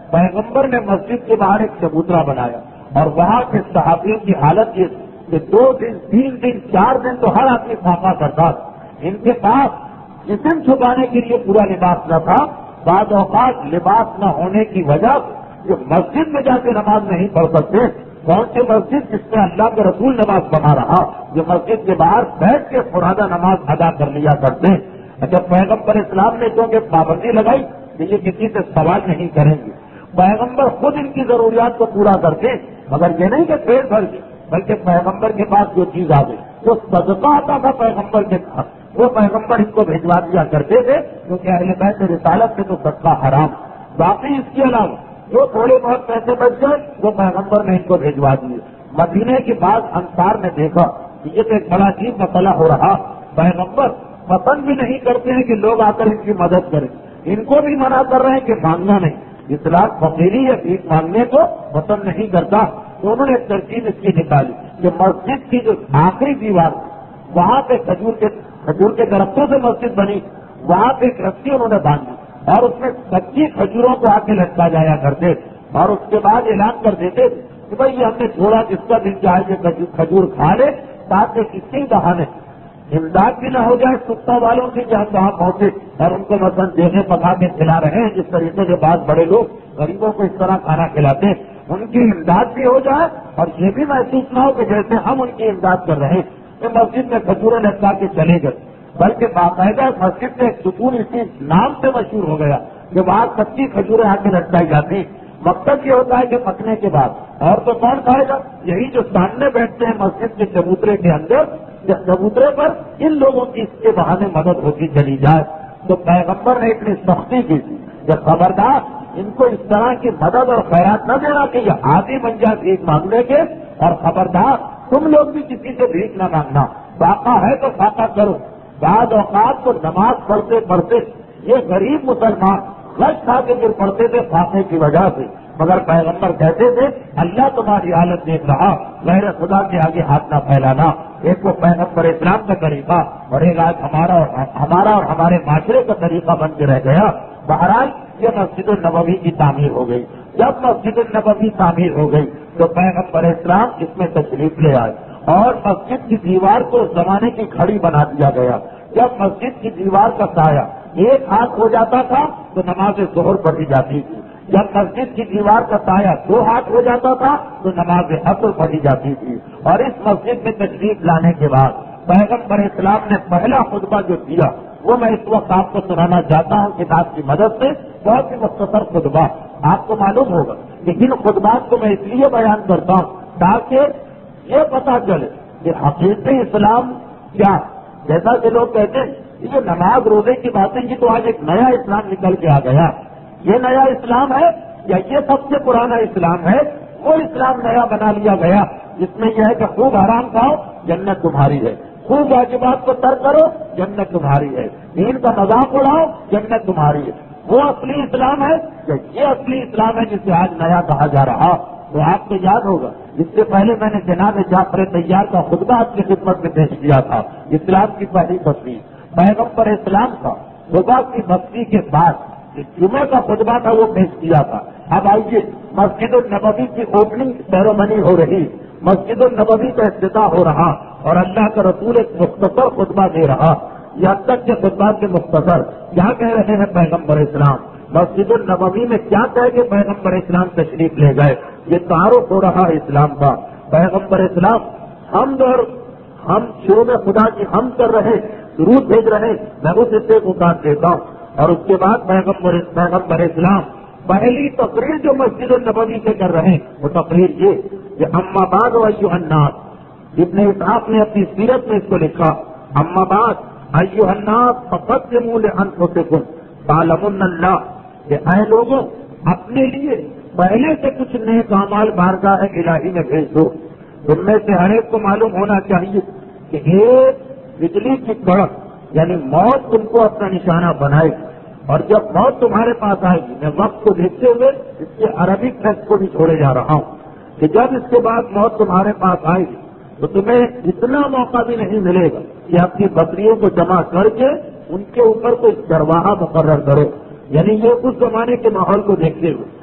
پیغمبر نے مسجد کے باہر ایک چبوترا بنایا اور وہاں کے صحابیوں کی حالت یہ کہ دو دن تین دن چار دن تو ہر آدمی فاقہ کرتا تھا. ان کے پاس جسم چھپانے کے لیے پورا لباس نہ تھا. بعض اوقات لباس نہ ہونے کی وجہ جو مسجد میں جا کے نماز نہیں پڑھ سکتے. کون سی مسجد جس میں اللہ کے رسول نماز پڑھا رہا, جو مسجد کے باہر بیٹھ کے فرادہ نماز ادا کر لیا کرتے. اچھا, پیغمبر اسلام نے کیونکہ پابندی لگائی کہ یہ کسی سے سوال نہیں کریں گے. پیغمبر خود ان کی ضروریات کو پورا کرتے, مگر یہ نہیں کہ پیٹ بھر کے, بلکہ پیغمبر کے پاس جو چیز آ گئی وہ صدقہ آتا تھا پیغمبر کے پاس, وہ پیغمبر ان کو بھیجوا دیا کرتے تھے, کیونکہ اہل بیت رسالت سے تو صدقہ حرام. باقی اس کے علاوہ جو تھوڑے بہت پیسے بچ گئے وہ پیغمبر نے ان کو بھیجوا دیے. مدینے کے بعد انصار نے دیکھا کہ یہ تو ایک بڑا عجیب مسئلہ ہو رہا. پیغمبر پسند بھی نہیں کرتے ہیں کہ لوگ آ کر ان کی مدد کریں, ان کو بھی منع کر رہے ہیں کہ مانگنا نہیں. اسلام فقیری یا بھیک مانگنے کو پسند نہیں کرتا. تو انہوں نے ایک ترکیب اس کی نکالی کہ مسجد کی جو آخری دیوار وہاں پہ کھجور کے کھجور کے درختوں سے مسجد بنی, وہاں پہ ایک رسی انہوں نے باندھی اور اس میں کچی کھجوروں کو آ کے لٹکا جایا کرتے, اور اس کے بعد اعلان کر دیتے کہ بھائی یہ ہم نے چھوڑا, جس کا دل چاہے کہ کھجور کھا لے, تاکہ کسی بہانے امداد بھی نہ ہو جائے کتا والوں کی جہاں وہاں پہنچے اور ان کو مثلا دینے پکا کے کھلا رہے ہیں, جس طریقے سے بعض بڑے لوگ غریبوں کو اس طرح کھانا کھلاتے ہیں, ان کی امداد بھی ہو جائے اور یہ بھی محسوس نہ ہو کہ جیسے ہم ان کی امداد کر رہے ہیں. کہ مسجد میں کھجوریں لٹکا کے چلے گئے, بلکہ باقاعدہ مسجد میں ایک سکون اسی نام سے مشہور ہو گیا کہ وہاں کچی کھجوریں آ کے لٹکائی جاتی. مقصد یہ ہوتا ہے کہ پکنے کے بعد اور تو کون کھائے گا, یہی جو سامنے بیٹھتے ہیں مسجد کے چبوترے کے اندر, چبوترے پر ان لوگوں کی اس کے بہانے مدد ہوتی چلی جائے. تو پیغمبر نے اتنی سختی کی تھی کہ خبردار ان کو اس طرح کی مدد اور خیرات نہ دینا کہ یہ عادی بن جائے بھیک مانگنے کے, اور خبردار تم لوگ بھی کسی سے بھیک نہ مانگنا, فاقہ ہے تو فاقہ کرو. بعض اوقات تو نماز پڑھتے پڑھتے یہ غریب مسلمان غش کھا کے پھر پڑھتے تھے فاقے کی وجہ سے, مگر پیغمبر کہتے تھے اللہ تمہاری حالت دیکھ رہا, غیر خدا کے آگے ہاتھ نہ پھیلانا. ایک وہ پیغمبر اسلام کا طریقہ اور ایک آج ہمارا اور ہمارا اور ہمارے معاشرے کا طریقہ بن کے رہ گیا. بہرحال یہ مسجد النبوی کی تعمیر ہو گئی. جب مسجد النبوی تعمیر ہو گئی تو پیغمبر اسلام اس میں تشریف لے آئے اور مسجد کی دیوار کو زمانے کی کھڑی بنا دیا گیا. جب مسجد کی دیوار کا سایہ ایک ہاتھ ہو جاتا تھا تو نماز ظہر پڑھی جاتی تھی. جب مسجد کی دیوار کا سایہ دو ہاتھ ہو جاتا تھا تو نماز عصر پڑھی جاتی تھی. اور اس مسجد میں تشریف لانے کے بعد پیغمبر اسلام نے پہلا خطبہ جو دیا وہ میں اس وقت آپ کو سنانا چاہتا ہوں کتاب کی مدد سے. بہت ہی مختصر خطبہ, آپ کو معلوم ہوگا کہ ان خطبات کو میں اس لیے بیان کرتا ہوں تاکہ یہ پتا چلے کہ حقیقی اسلام کیا. جیسا کہ لوگ کہتے ہیں یہ نماز روزے کی باتیں کی تو آج ایک نیا اسلام نکل کے آ گیا. یہ نیا اسلام ہے یا یہ سب سے پرانا اسلام ہے؟ وہ اسلام نیا بنا لیا گیا جس میں یہ ہے کہ خوب آرام کھاؤ جنت تمہاری ہے, خوب واجبات کو ترک کرو جنت تمہاری ہے, دین کا مذاق اڑاؤ جنت تمہاری ہے. وہ اصلی اسلام ہے کہ یہ اصلی اسلام ہے جسے آج نیا کہا جا رہا؟ تو آپ کو یاد ہوگا اس سے پہلے میں نے جناب جعفر طیار کا خطبہ آپ کی خدمت میں پیش کیا تھا. اسلام کی پہلی تصویر پیغمبر اسلام کا صبح کی بستی کے بعد جمعہ کا خطبہ تھا وہ پیش کیا تھا. اب آئیے مسجد النبوی کی اوپننگ سیرومنی ہو رہی, مسجد النبوی کا افتتاح ہو رہا اور اللہ کا رسول ایک مختصر خطبہ دے رہا. یہاں تک کے خطبات کے مختصر کیا کہہ رہے ہیں پیغمبر اسلام, مسجد النبوی میں کیا کہہ کے پیغمبر اسلام تشریف لے گئے, یہ تعارف ہو رہا اسلام کا. پیغمبر اسلام حمد اور ہم شروع میں خدا کی حمد کر رہے, درود بھیج رہے, میں اس حصے کو کاٹ دیتا ہوں. اور اس کے بعد پیغمبر پیغمبر اسلام پہلی تقریر جو مسجد النبوی سے کر رہے ہیں وہ تقریر یہ کہ اما بعد ایھا الناس, ابن اسحاق نے اپنی سیرت میں اس کو لکھا, اما بعد ایھا الناس فقدموا لانفسکم تعلمون اللہ, کہ اے لوگوں اپنے لیے پہلے سے کچھ نیک اعمال بارگاہ الہی میں بھیج دو. تم میں سے ہر ایک کو معلوم ہونا چاہیے کہ ایک بجلی کی کڑک یعنی موت تم کو اپنا نشانہ بنائے گی, اور جب موت تمہارے پاس آئے گی, میں وقت کو دیکھتے ہوئے اس کے عربک ٹیکسٹ کو بھی چھوڑے جا رہا ہوں, کہ جب اس کے بعد موت تمہارے پاس آئے گی تو تمہیں اتنا موقع بھی نہیں ملے گا کہ اپنی بکریوں کو جمع کر کے ان کے اوپر کوئی چرواہا مقرر کرو. یعنی یہ اس زمانے کے ماحول کو دیکھتے ہوئے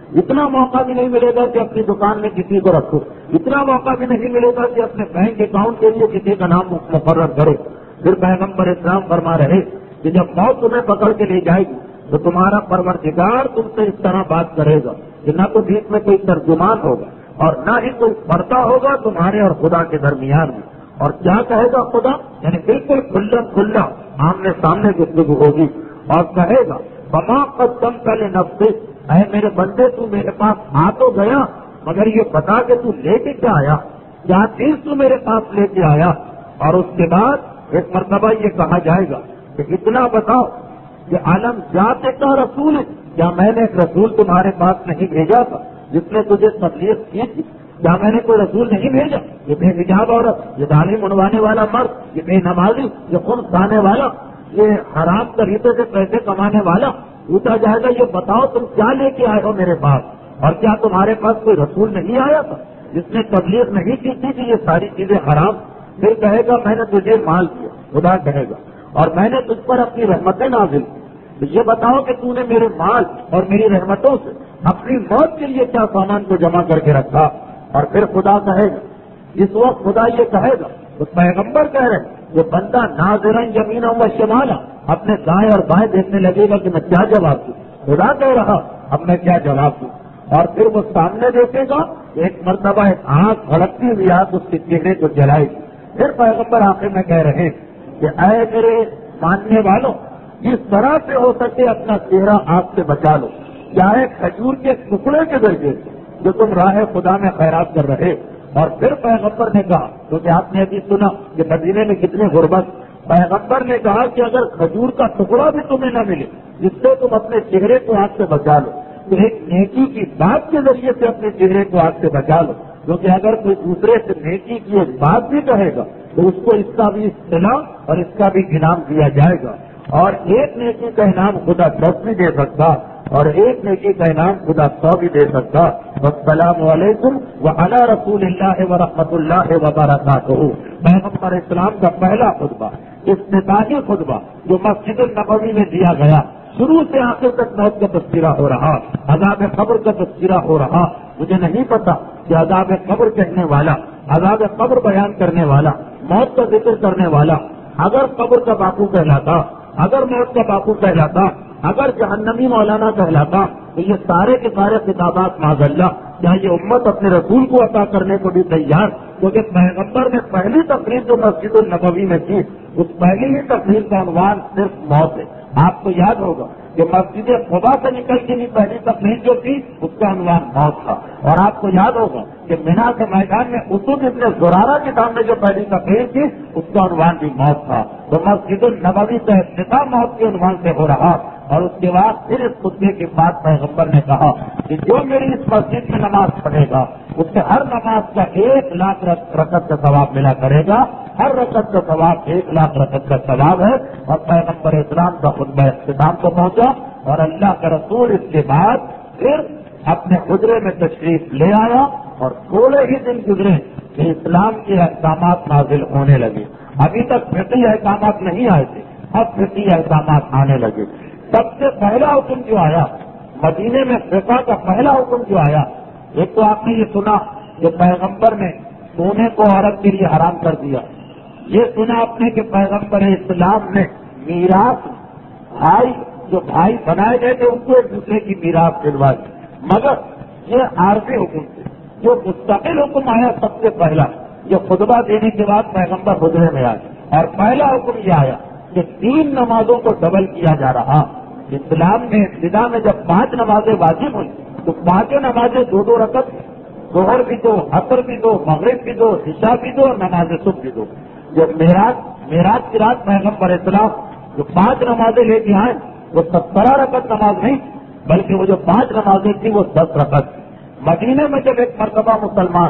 اتنا موقع بھی نہیں ملے گا کہ اپنی دکان میں کسی کو رکھو، اتنا موقع بھی نہیں ملے گا کہ اپنے بینک اکاؤنٹ کے لیے کسی کا نام مقرر کرو۔ پھر پیغمبر اسلام فرما رہے کہ جب موت تمہیں پکڑ کے لے جائے گی تو تمہارا پروردگار تم سے اس طرح بات کرے گا کہ نہ تو بیچ میں کوئی ترجمان ہوگا اور نہ ہی کوئی پردہ ہوگا تمہارے اور خدا کے درمیان میں۔ اور کیا کہے گا خدا؟ یعنی بالکل کھلا کھلا آمنے سامنے گفتگو ہوگی اور کہے گا بما قدمت لنفسک، اے میرے بندے تو میرے پاس آ تو گیا مگر یہ بتا کہ تو لے کے کیا آیا، کیا چیز تو میرے پاس لے کے آیا۔ اور اس کے بعد ایک مرتبہ یہ کہا جائے گا کہ اتنا بتاؤ کہ عالم جاتے کا رسول ہے، کیا میں نے ایک رسول تمہارے پاس نہیں بھیجا تھا جس نے تجھے تبلیغ کی تھی؟ کیا میں نے کوئی رسول نہیں بھیجا؟ یہ بے حجاب عورت، یہ داڑھی منڈوانے والا مرد، یہ بے نمازی، یہ خون کھانے والا، یہ حرام طریقے سے پیسے کمانے والا، پوچھا جائے گا یہ بتاؤ تم کیا لے کے آئے ہو میرے پاس، اور کیا تمہارے پاس کوئی رسول نہیں آیا تھا جس نے تبلیغ نہیں کی تھی کہ یہ ساری چیزیں حرام؟ پھر کہے گا میں نے تجھے مال دیا، خدا کہے گا، اور میں نے تجھ پر اپنی رحمتیں نازل کی، تو یہ بتاؤ کہ تو نے میرے مال اور میری رحمتوں سے اپنی موت کے لیے کیا سامان کو جمع کر کے رکھا؟ اور پھر خدا کہے گا، اس وقت خدا یہ کہے گا تو پیغمبر کہہ رہے وہ بندہ ناظرن یمینا و شمالا اپنے دائیں اور بائیں دیکھنے لگے گا کہ میں کیا جواب دوں۔ خدا کہہ رہا اب میں کیا جواب دوں؟ اور پھر وہ سامنے دیکھے گا ایک مرتبہ ایک آنکھ بھڑکتی ہوئی آنکھ اس کے چہرے کو جلائے گی۔ پھر پیغمبر آخر میں کہہ رہے کہ اے میرے ماننے والوں، جس طرح سے ہو سکے اپنا چہرہ آنکھ سے بچا لو، چاہے کھجور کے ٹکڑے کے ذریعے سے جو تم راہ خدا میں خیرات کر رہے۔ اور پھر پیغمبر نے کہا، کیونکہ آپ نے ابھی سنا کہ مدینے میں کتنی غربت، پیغمبر نے کہا کہ اگر کھجور کا ٹکڑا بھی تمہیں نہ ملے جس سے تم اپنے چہرے کو آگ سے بچا لو، تو ایک نیکی کی بات کے ذریعے سے اپنے چہرے کو آگ سے بچا لو، کیونکہ اگر کوئی دوسرے سے نیکی کی ایک بات بھی کہے گا تو اس کو اس کا بھی اصطلاح اور اس کا بھی انعام دیا جائے گا۔ اور ایک نیکی کا انعام خدا دس بھی دے سکتا اور ایک نیکی کا انعام خدا سو بھی دے سکتا۔ السلام علیکم وعلی رسول اللہ ورحمۃ اللہ وبرکاتہ۔ پیغمبر اسلام کا پہلا خطبہ، افتتاحی خطبہ جو مسجد النبوی میں دیا گیا، شروع سے آخر تک موت کا تذکرہ ہو رہا، عذاب قبر کا تذکرہ ہو رہا۔ مجھے نہیں پتا کہ عذاب قبر کہنے والا، عذاب قبر بیان کرنے والا، موت کا ذکر کرنے والا اگر قبر کا باپو کہلاتا، اگر موت کا باپو کہلاتا، اگر جہنمی مولانا کہلاتا تو یہ سارے کے سارے خطابات معاذ اللہ کیا یہ امت اپنے رسول کو عطا کرنے کو بھی تیار؟ کیونکہ پیغمبر نے پہلی تقریر جو مسجد النبوی میں کی اس پہلی ہی تقریر کا عنوان صرف موت ہے۔ آپ کو یاد ہوگا کہ مسجد خدا سے نکل کے بھی پہلی تقریر جو تھی اس کا عنوان موت تھا، اور آپ کو یاد ہوگا کہ مینا کے میدان میں اسود ابن زرارہ کے سامنے جو پہلی تقریر کی اس کا عنوان بھی موت تھا۔ تو مسجد النبوی کا افتتاح موت کے عنوان سے ہو رہا، اور اس کے بعد پھر اس خطبے کے بعد پیغمبر نے کہا کہ جو میری اس مسجد میں نماز پڑھے گا اس سے ہر نماز کا ایک لاکھ رکعت کا ثواب ملا کرے گا، ہر رکعت کا ثواب ایک لاکھ رکعت کا ثواب ہے۔ اور پیغمبر اسلام کا خطبہ اختتام کو پہنچا اور اللہ کا رسول اس کے بعد پھر اپنے حجرے میں تشریف لے آیا، اور تھوڑے ہی دن گزرے کہ اسلام کے احکامات نازل ہونے لگے۔ ابھی تک فقہی احکامات نہیں آئے تھے، اب فقہی احکامات آنے لگے۔ سب سے پہلا حکم جو آیا مدینے میں، فقہ کا پہلا حکم جو آیا، ایک تو آپ نے یہ سنا کہ پیغمبر نے سونے کو عورت کے لیے حرام کر دیا۔ یہ سنا آپ نے کہ پیغمبر اسلام نے میراث، بھائی جو بھائی بنائے گئے تھے ان کو ایک دوسرے کی میراث دلوائی، مگر یہ عارضی حکم تھے۔ جو مستقل حکم آیا سب سے پہلا، جو خطبہ دینے کے بعد پیغمبر حجرے میں آئے، اور پہلا حکم یہ آیا کہ تین نمازوں کو ڈبل کیا جا رہا۔ اسلام نے ابتدا میں جب پانچ نمازیں واجب ہوئی تو پانچوں نمازیں دو دو رکعت، ظہر بھی دو، عصر بھی دو، مغرب بھی دو، عشاء بھی دو، اور نماز صبح بھی دو۔ جب معراج معراج کی رات پیغمبر اسلام جو پانچ نمازیں لے کے آئے وہ سترہ رکعت نماز نہیں بلکہ وہ جو پانچ نمازیں تھیں وہ دس رکعت تھی۔ مدینے میں جب ایک مرتبہ مسلمان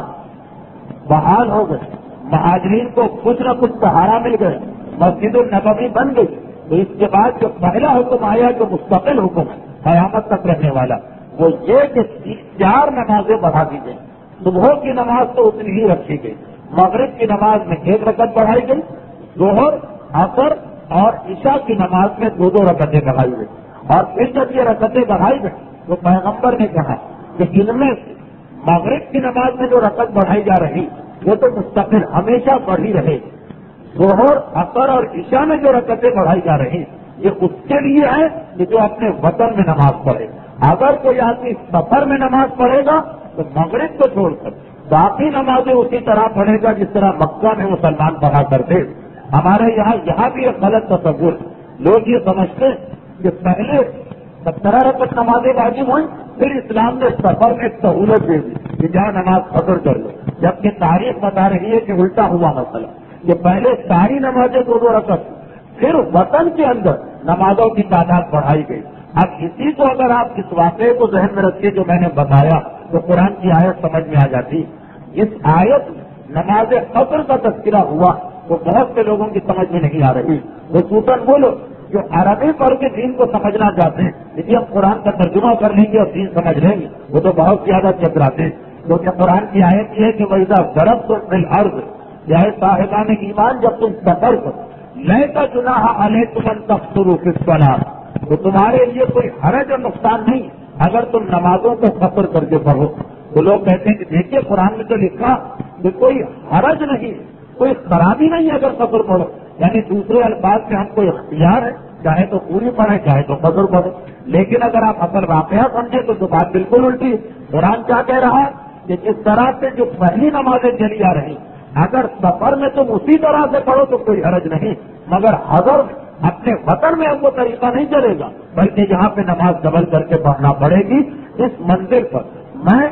بحال ہو گئے، مہاجرین کو کچھ نہ کچھ سہارا مل گئے، مسجد النبوی بن گئی، تو اس کے بعد جو پہلا حکم آیا جو مستقل حکم ہے قیامت تک رہنے والا، وہ یہ کہ چار نمازیں بڑھا دی گئی۔ صبح کی نماز تو اتنی ہی رکھی گئی، مغرب کی نماز میں ایک رکعت بڑھائی گئی، ظہر، عصر اور عشاء کی نماز میں دو دو رکعتیں بڑھائی گئی۔ اور پھر جب یہ رکعتیں بڑھائی گئی تو پیغمبر نے کہا کہ ان میں مغرب کی نماز میں جو رکعت بڑھائی جا رہی وہ تو مستقل ہمیشہ بڑھی رہے. ظہر عصر اور عشاء میں جو رکعتیں بڑھائی جا رہی یہ اس کے لیے ہے کہ جو اپنے وطن میں نماز پڑھے. اگر کوئی آدمی سفر میں نماز پڑھے گا تو مغرب کو چھوڑ کر باقی نمازیں اسی طرح پڑھے گا جس طرح مکہ میں مسلمان پڑھا کرتے. ہمارے یہاں یہاں بھی ایک غلط تصور. لوگ یہ سمجھتے کہ پہلے سترہ رکعت نمازیں واجب ہوئی پھر اسلام نے سفر میں سہولت دے دی کہ جہاں نماز فجر کر لو، جبکہ تاریخ بتا رہی ہے کہ الٹا ہوا مسئلہ کہ پہلے ساری نمازیں دو دو رکعت پھر وطن کے اندر نمازوں کی تعداد بڑھائی گئی. اب اسی کو اگر آپ اس واقعے کو ذہن میں رکھیے جو میں نے بتایا تو قرآن کی آیت سمجھ میں آ جاتی. اس آیت نماز فجر کا تذکرہ ہوا وہ بہت سے لوگوں کی سمجھ میں نہیں آ رہی. خصوصاً وہ لوگ جو عربی پڑھ کے دین کو سمجھنا چاہتے ہیں لیکن ہم قرآن کا ترجمہ کر لیں گے اور دین سمجھ لیں گے وہ تو بہت زیادہ چکراتے ہیں. کیونکہ قرآن کی آیت یہ ہے کہ ویسا ضرب تو بالعرض یا صاحبان ایمان جب تم سفر کرو لے کا جناح علیکم تفسروا فی الصلاۃ تو تمہارے لیے کوئی حرج اور نقصان نہیں اگر تم نمازوں کو قصر کر کے پڑھو. تو لوگ کہتے ہیں کہ دیکھیے قرآن میں تو لکھا کہ کوئی حرج نہیں کوئی خرابی نہیں اگر قصر پڑھو. یعنی دوسرے الفاظ میں ہم کو اختیار ہے چاہے تو پوری پڑھے چاہے تو قصر پڑھو. لیکن اگر آپ اصل واقعہ سمجھے تو بات بالکل الٹی. قرآن کیا کہہ رہا ہے کہ جس طرح سے جو پہلی نمازیں چلی آ رہی اگر سفر میں تم اسی طرح سے پڑھو تو کوئی حرج نہیں مگر حضر اپنے وطن میں ہم وہ طریقہ نہیں چلے گا بلکہ جہاں پہ نماز ڈبل کر کے پڑھنا پڑے گی. اس منزل پر میں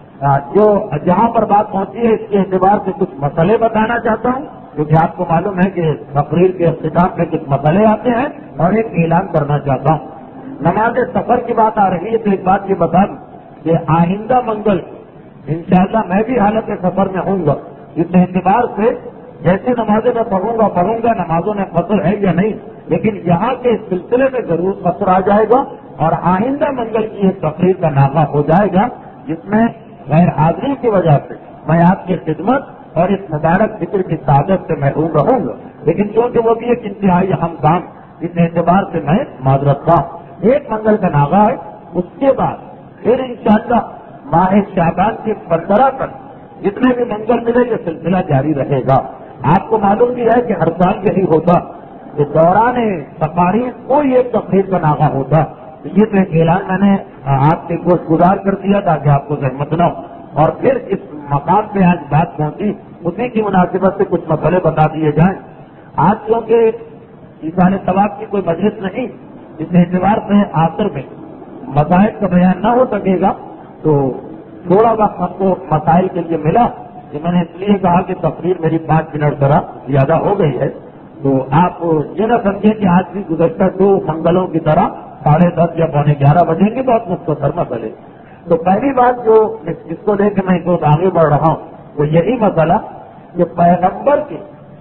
جو جہاں پر بات پہنچی ہے اس کے اعتبار سے کچھ مسئلے بتانا چاہتا ہوں کیونکہ آپ کو معلوم ہے کہ تقریر کے اختتام میں کچھ مسئلے آتے ہیں اور ایک اعلان کرنا چاہتا ہوں. نماز سفر کی بات آ رہی ہے تو ایک بات یہ بتا دوں کہ آئندہ منگل انشاءاللہ میں بھی حالت سفر میں ہوں گا. اس اعتبار سے جیسے نمازیں میں پڑھوں گا پڑھوں گا نمازوں میں قصر ہے یا نہیں لیکن یہاں کے سلسلے میں ضرور قصر آ جائے گا اور آئندہ منگل کی ایک تقریر کا نامہ ہو جائے گا جس میں غیر حاضری کی وجہ سے میں آپ کی خدمت اور اس مبارک ذکر کی سعادت سے محروم رہوں گا. لیکن کیونکہ وہ بھی ایک انتہائی اہم کام اس اعتبار سے میں معذرت خواہ. ایک منگل کا ناغہ ہے اس کے بعد پھر انشاءاللہ ماہ شعبان کی پندرہ تک جتنے بھی منگل ملے یہ سلسلہ جاری رہے گا. آپ کو معلوم بھی ہے کہ ہر سال یہی ہوتا کہ دوران تقاریر کوئی ایک تقریر کا ناغہ ہوتا. یہ تو ایک اعلان میں نے آپ کے گوشت گزار کر دیا تاکہ آپ کو زحمت نہ ہو. اور پھر اس مقام پہ آج بات پہنچی اسی کی مناسبت سے کچھ مسئلے بتا دیے جائیں. آج کیونکہ ایسان ثواب کی کوئی مجلس نہیں اس اعتبار سے آخر میں مسائل کا بیان نہ ہو سکے گا تو تھوڑا وقت ہم کو مسائل کے لیے ملا کہ میں نے اس لیے کہا کہ تقریر میری پانچ منٹ ذرا زیادہ ہو گئی ہے. تو آپ یہ نہ سمجھیں کہ آج بھی گزشتہ دو منگلوں کی طرح ساڑھے دس یا پونے گیارہ بجیں گے بہت مختصر مسئلے. تو پہلی بات جو جس کو لے کے میں اس وقت آگے بڑھ رہا ہوں وہ یہی مسئلہ کہ پیغمبر کی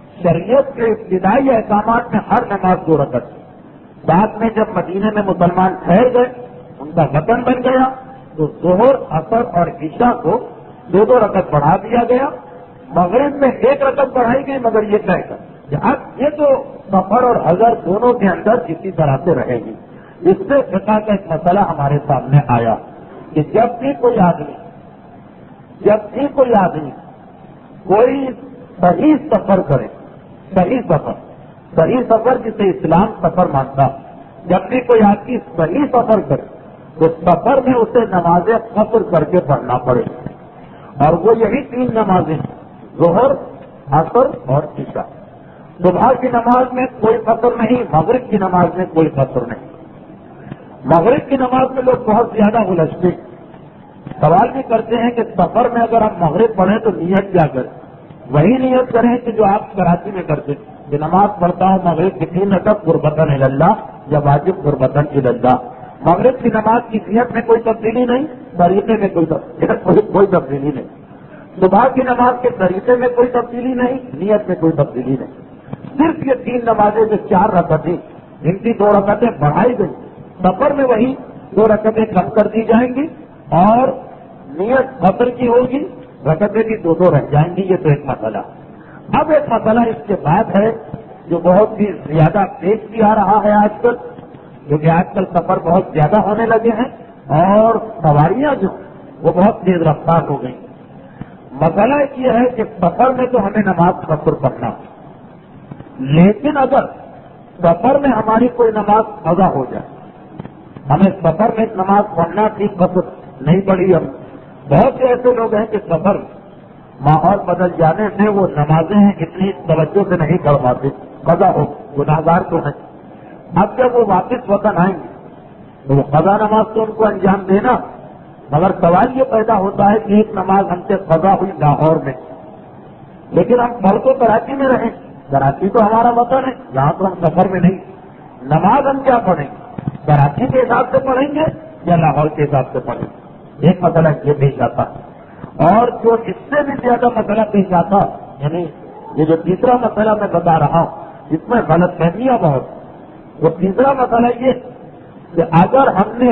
شریعت کے ابتدائی احکامات میں ہر نماز دو رکعت بعد میں جب مدینے میں مسلمان ٹھہر گئے ان کا وطن بن گیا تو ظہر عصر اور عشاء کو دو دو رکعت بڑھا دیا گیا. مغرب میں ایک رکعت بڑھائی گئی مگر یہ طے کر کہ اب یہ تو سفر اور حضر دونوں کے اندر کسی طرح سے رہے گی. اس سے فقہ کا ایک مسئلہ ہمارے سامنے آیا کہ جب بھی کوئی آدمی جب بھی کوئی آدمی کوئی صحیح سفر کرے صحیح سفر صحیح سفر جسے اسلام سفر مانتا جب بھی کوئی آدمی صحیح سفر کرے تو سفر میں اسے نمازیں قصر کر کے پڑھنا پڑے اور وہ یہی تین نمازیں ظہر عصر اور عشاء. صبح کی نماز میں کوئی قصر نہیں مغرب کی نماز میں کوئی قصر نہیں. مغرب کی نماز میں لوگ بہت زیادہ الجھتے سوال بھی کرتے ہیں کہ سفر میں اگر آپ مغرب پڑھیں تو نیت کیا کریں. وہی نیت کریں کہ جو آپ کراچی میں کرتے کہ نماز پڑھتا ہوں مغرب کی تین رکعت قربتاً اللہ یا واجب قربتاً اللہ. مغرب کی نماز کی نیت میں کوئی تبدیلی نہیں طریقے میں کوئی کوئی تبدیلی نہیں. صبح کی نماز کے طریقے میں کوئی تبدیلی نہیں نیت میں کوئی تبدیلی نہیں. صرف یہ تین نمازیں جو چار رکعتیں ان کی دو رکعتیں بڑھائی گئی سفر میں وہی دو رکعتیں کم کر دی جائیں گی اور نیت قصر کی ہوگی رکعتیں بھی دو دو رہ جائیں گی. یہ تو ایک مسئلہ. اب ایک مسئلہ اس کے بعد ہے جو بہت ہی زیادہ پیش بھی آ رہا ہے آج کل کیونکہ آج کل سفر بہت زیادہ ہونے لگے ہیں اور سواریاں جو وہ بہت تیز رفتار ہو گئی. مسئلہ یہ ہے کہ سفر میں تو ہمیں نماز قصر پڑھنا، لیکن اگر سفر میں ہماری کوئی نماز قضا ہو جائے، ہمیں سفر میں نماز پڑھنا تھی قصر نہیں پڑھی. ہم بہت سے ایسے لوگ ہیں کہ سفر ماحول بدل جانے سے وہ نمازیں اتنی توجہ سے نہیں پڑھ پاتے، قضا ہو، گناہگار تو ہیں. اب جب وہ واپس وطن آئیں گے تو وہ قضا نماز تو ان کو انجام دینا، مگر سوال یہ پیدا ہوتا ہے کہ ایک نماز ہم سے قضا ہوئی لاہور میں، لیکن ہم پڑھ تو کراچی میں رہیں، کراچی تو ہمارا وطن ہے، یہاں تو ہم سفر میں نہیں. نماز ہم کیا پڑھیں گے؟ کراچی کے حساب سے پڑھیں گے یا لاہور کے حساب سے پڑھیں گے؟ ایک مسئلہ یہ پیش آتا. اور جو اس سے بھی زیادہ مسئلہ پیش آتا، یعنی یہ جو تیسرا مسئلہ میں بتا رہا ہوں اس میں غلط فہمیاں بہت. وہ تیسرا مسئلہ یہ کہ اگر ہم نے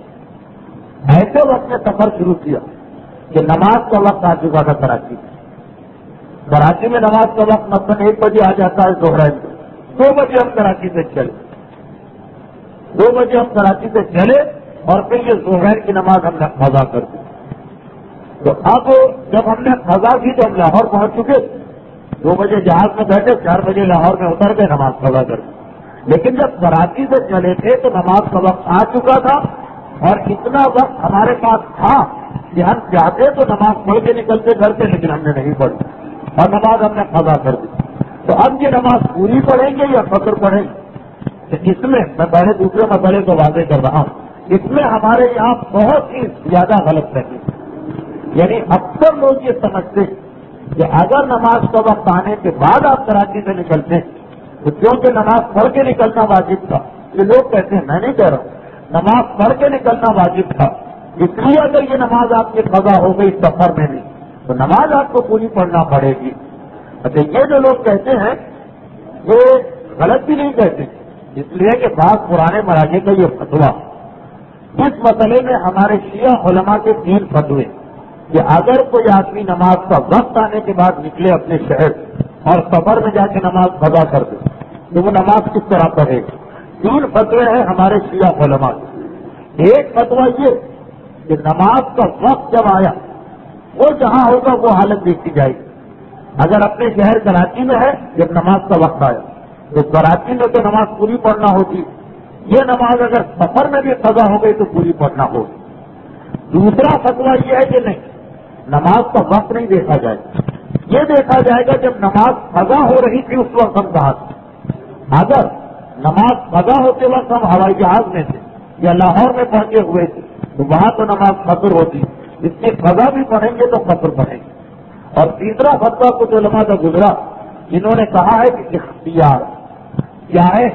ایسے وقت میں سفر شروع کیا کہ نماز کا وقت آ چکا تھا کراچی میں، کراچی میں نماز کا وقت مثلاً ایک بجے آ جاتا ہے ظہر میں، دو بجے ہم کراچی سے چلے دو بجے ہم کراچی سے چلے اور پھر یہ ظہر کی نماز ہم نے قضا کر دی. تو اب جب ہم نے قضا کی تو ہم لاہور پہنچ چکے، دو بجے جہاز میں بیٹھے، چار بجے لاہور میں اتر گئے، نماز قضا کر دی. لیکن جب کراچی سے چلے تھے تو نماز کا وقت آ چکا تھا اور اتنا وقت ہمارے پاس تھا کہ ہم چاہتے تو نماز پڑھ کے نکلتے گھر سے، لیکن ہم نے نہیں پڑھی اور نماز ہم نے قضا کر دی. تو اب یہ نماز پوری پڑھیں گے یا قصر پڑھیں گے؟ اس میں میں پہلے دوسرے مسئلے کو واضح کر رہا ہوں. اس میں ہمارے یہاں بہت ہی زیادہ غلط فہمی ہے. یعنی اکثر لوگ یہ سمجھتے ہیں کہ اگر نماز کا وقت آنے کے بعد آپ کراچی سے نکلتے ہیں تو کیونکہ نماز پڑھ کے نکلنا واجب تھا. یہ لوگ کہتے ہیں، میں نہیں کہہ رہا ہوں، نماز پڑھ کے نکلنا واجب تھا، اس لیے اگر یہ نماز آپ کی قضا ہو گئی سفر میں بھی تو نماز آپ کو پوری پڑھنا پڑے گی. اچھا، یہ جو لوگ کہتے ہیں یہ غلط بھی نہیں کہتے، اس لیے کہ بعض پرانے مراجع کا یہ فتویٰ، اس مسئلے میں ہمارے شیعہ علماء کے تین فتوے کہ اگر کوئی آدمی نماز کا وقت آنے کے بعد نکلے اپنے شہر اور سفر میں جا کے نماز قضا کر دے تو وہ نماز کس طرح پڑھے گا. تین فتوے ہیں ہمارے شیعہ علماء کے. ایک فتویٰ یہ کہ نماز کا وقت جب آیا وہ جہاں ہوگا وہ حالت دیکھی جائے گی. اگر اپنے شہر کراچی میں ہے، جب نماز کا وقت آیا تو کراچی میں تو نماز پوری پڑھنا ہوتی، یہ نماز اگر سفر میں بھی قضا ہو گئی تو پوری پڑھنا ہوگی. دوسرا فتویٰ یہ ہے کہ نہیں، نماز کا وقت نہیں دیکھا جائے گا، یہ دیکھا جائے گا جب نماز قضا ہو رہی تھی اس وقت ہم کہاں تھے. اگر نماز قضا ہوتے وقت ہم ہوائی جہاز میں تھے یا لاہور میں پہنچے ہوئے تھے تو وہاں تو نماز قصر ہوتی، اس کی قضا بھی پڑھیں گے تو قصر پڑھیں گے. اور تیسرا فتویٰ کچھ علماء کا گزرا جنہوں نے کہا ہے کہ اختیار چاہے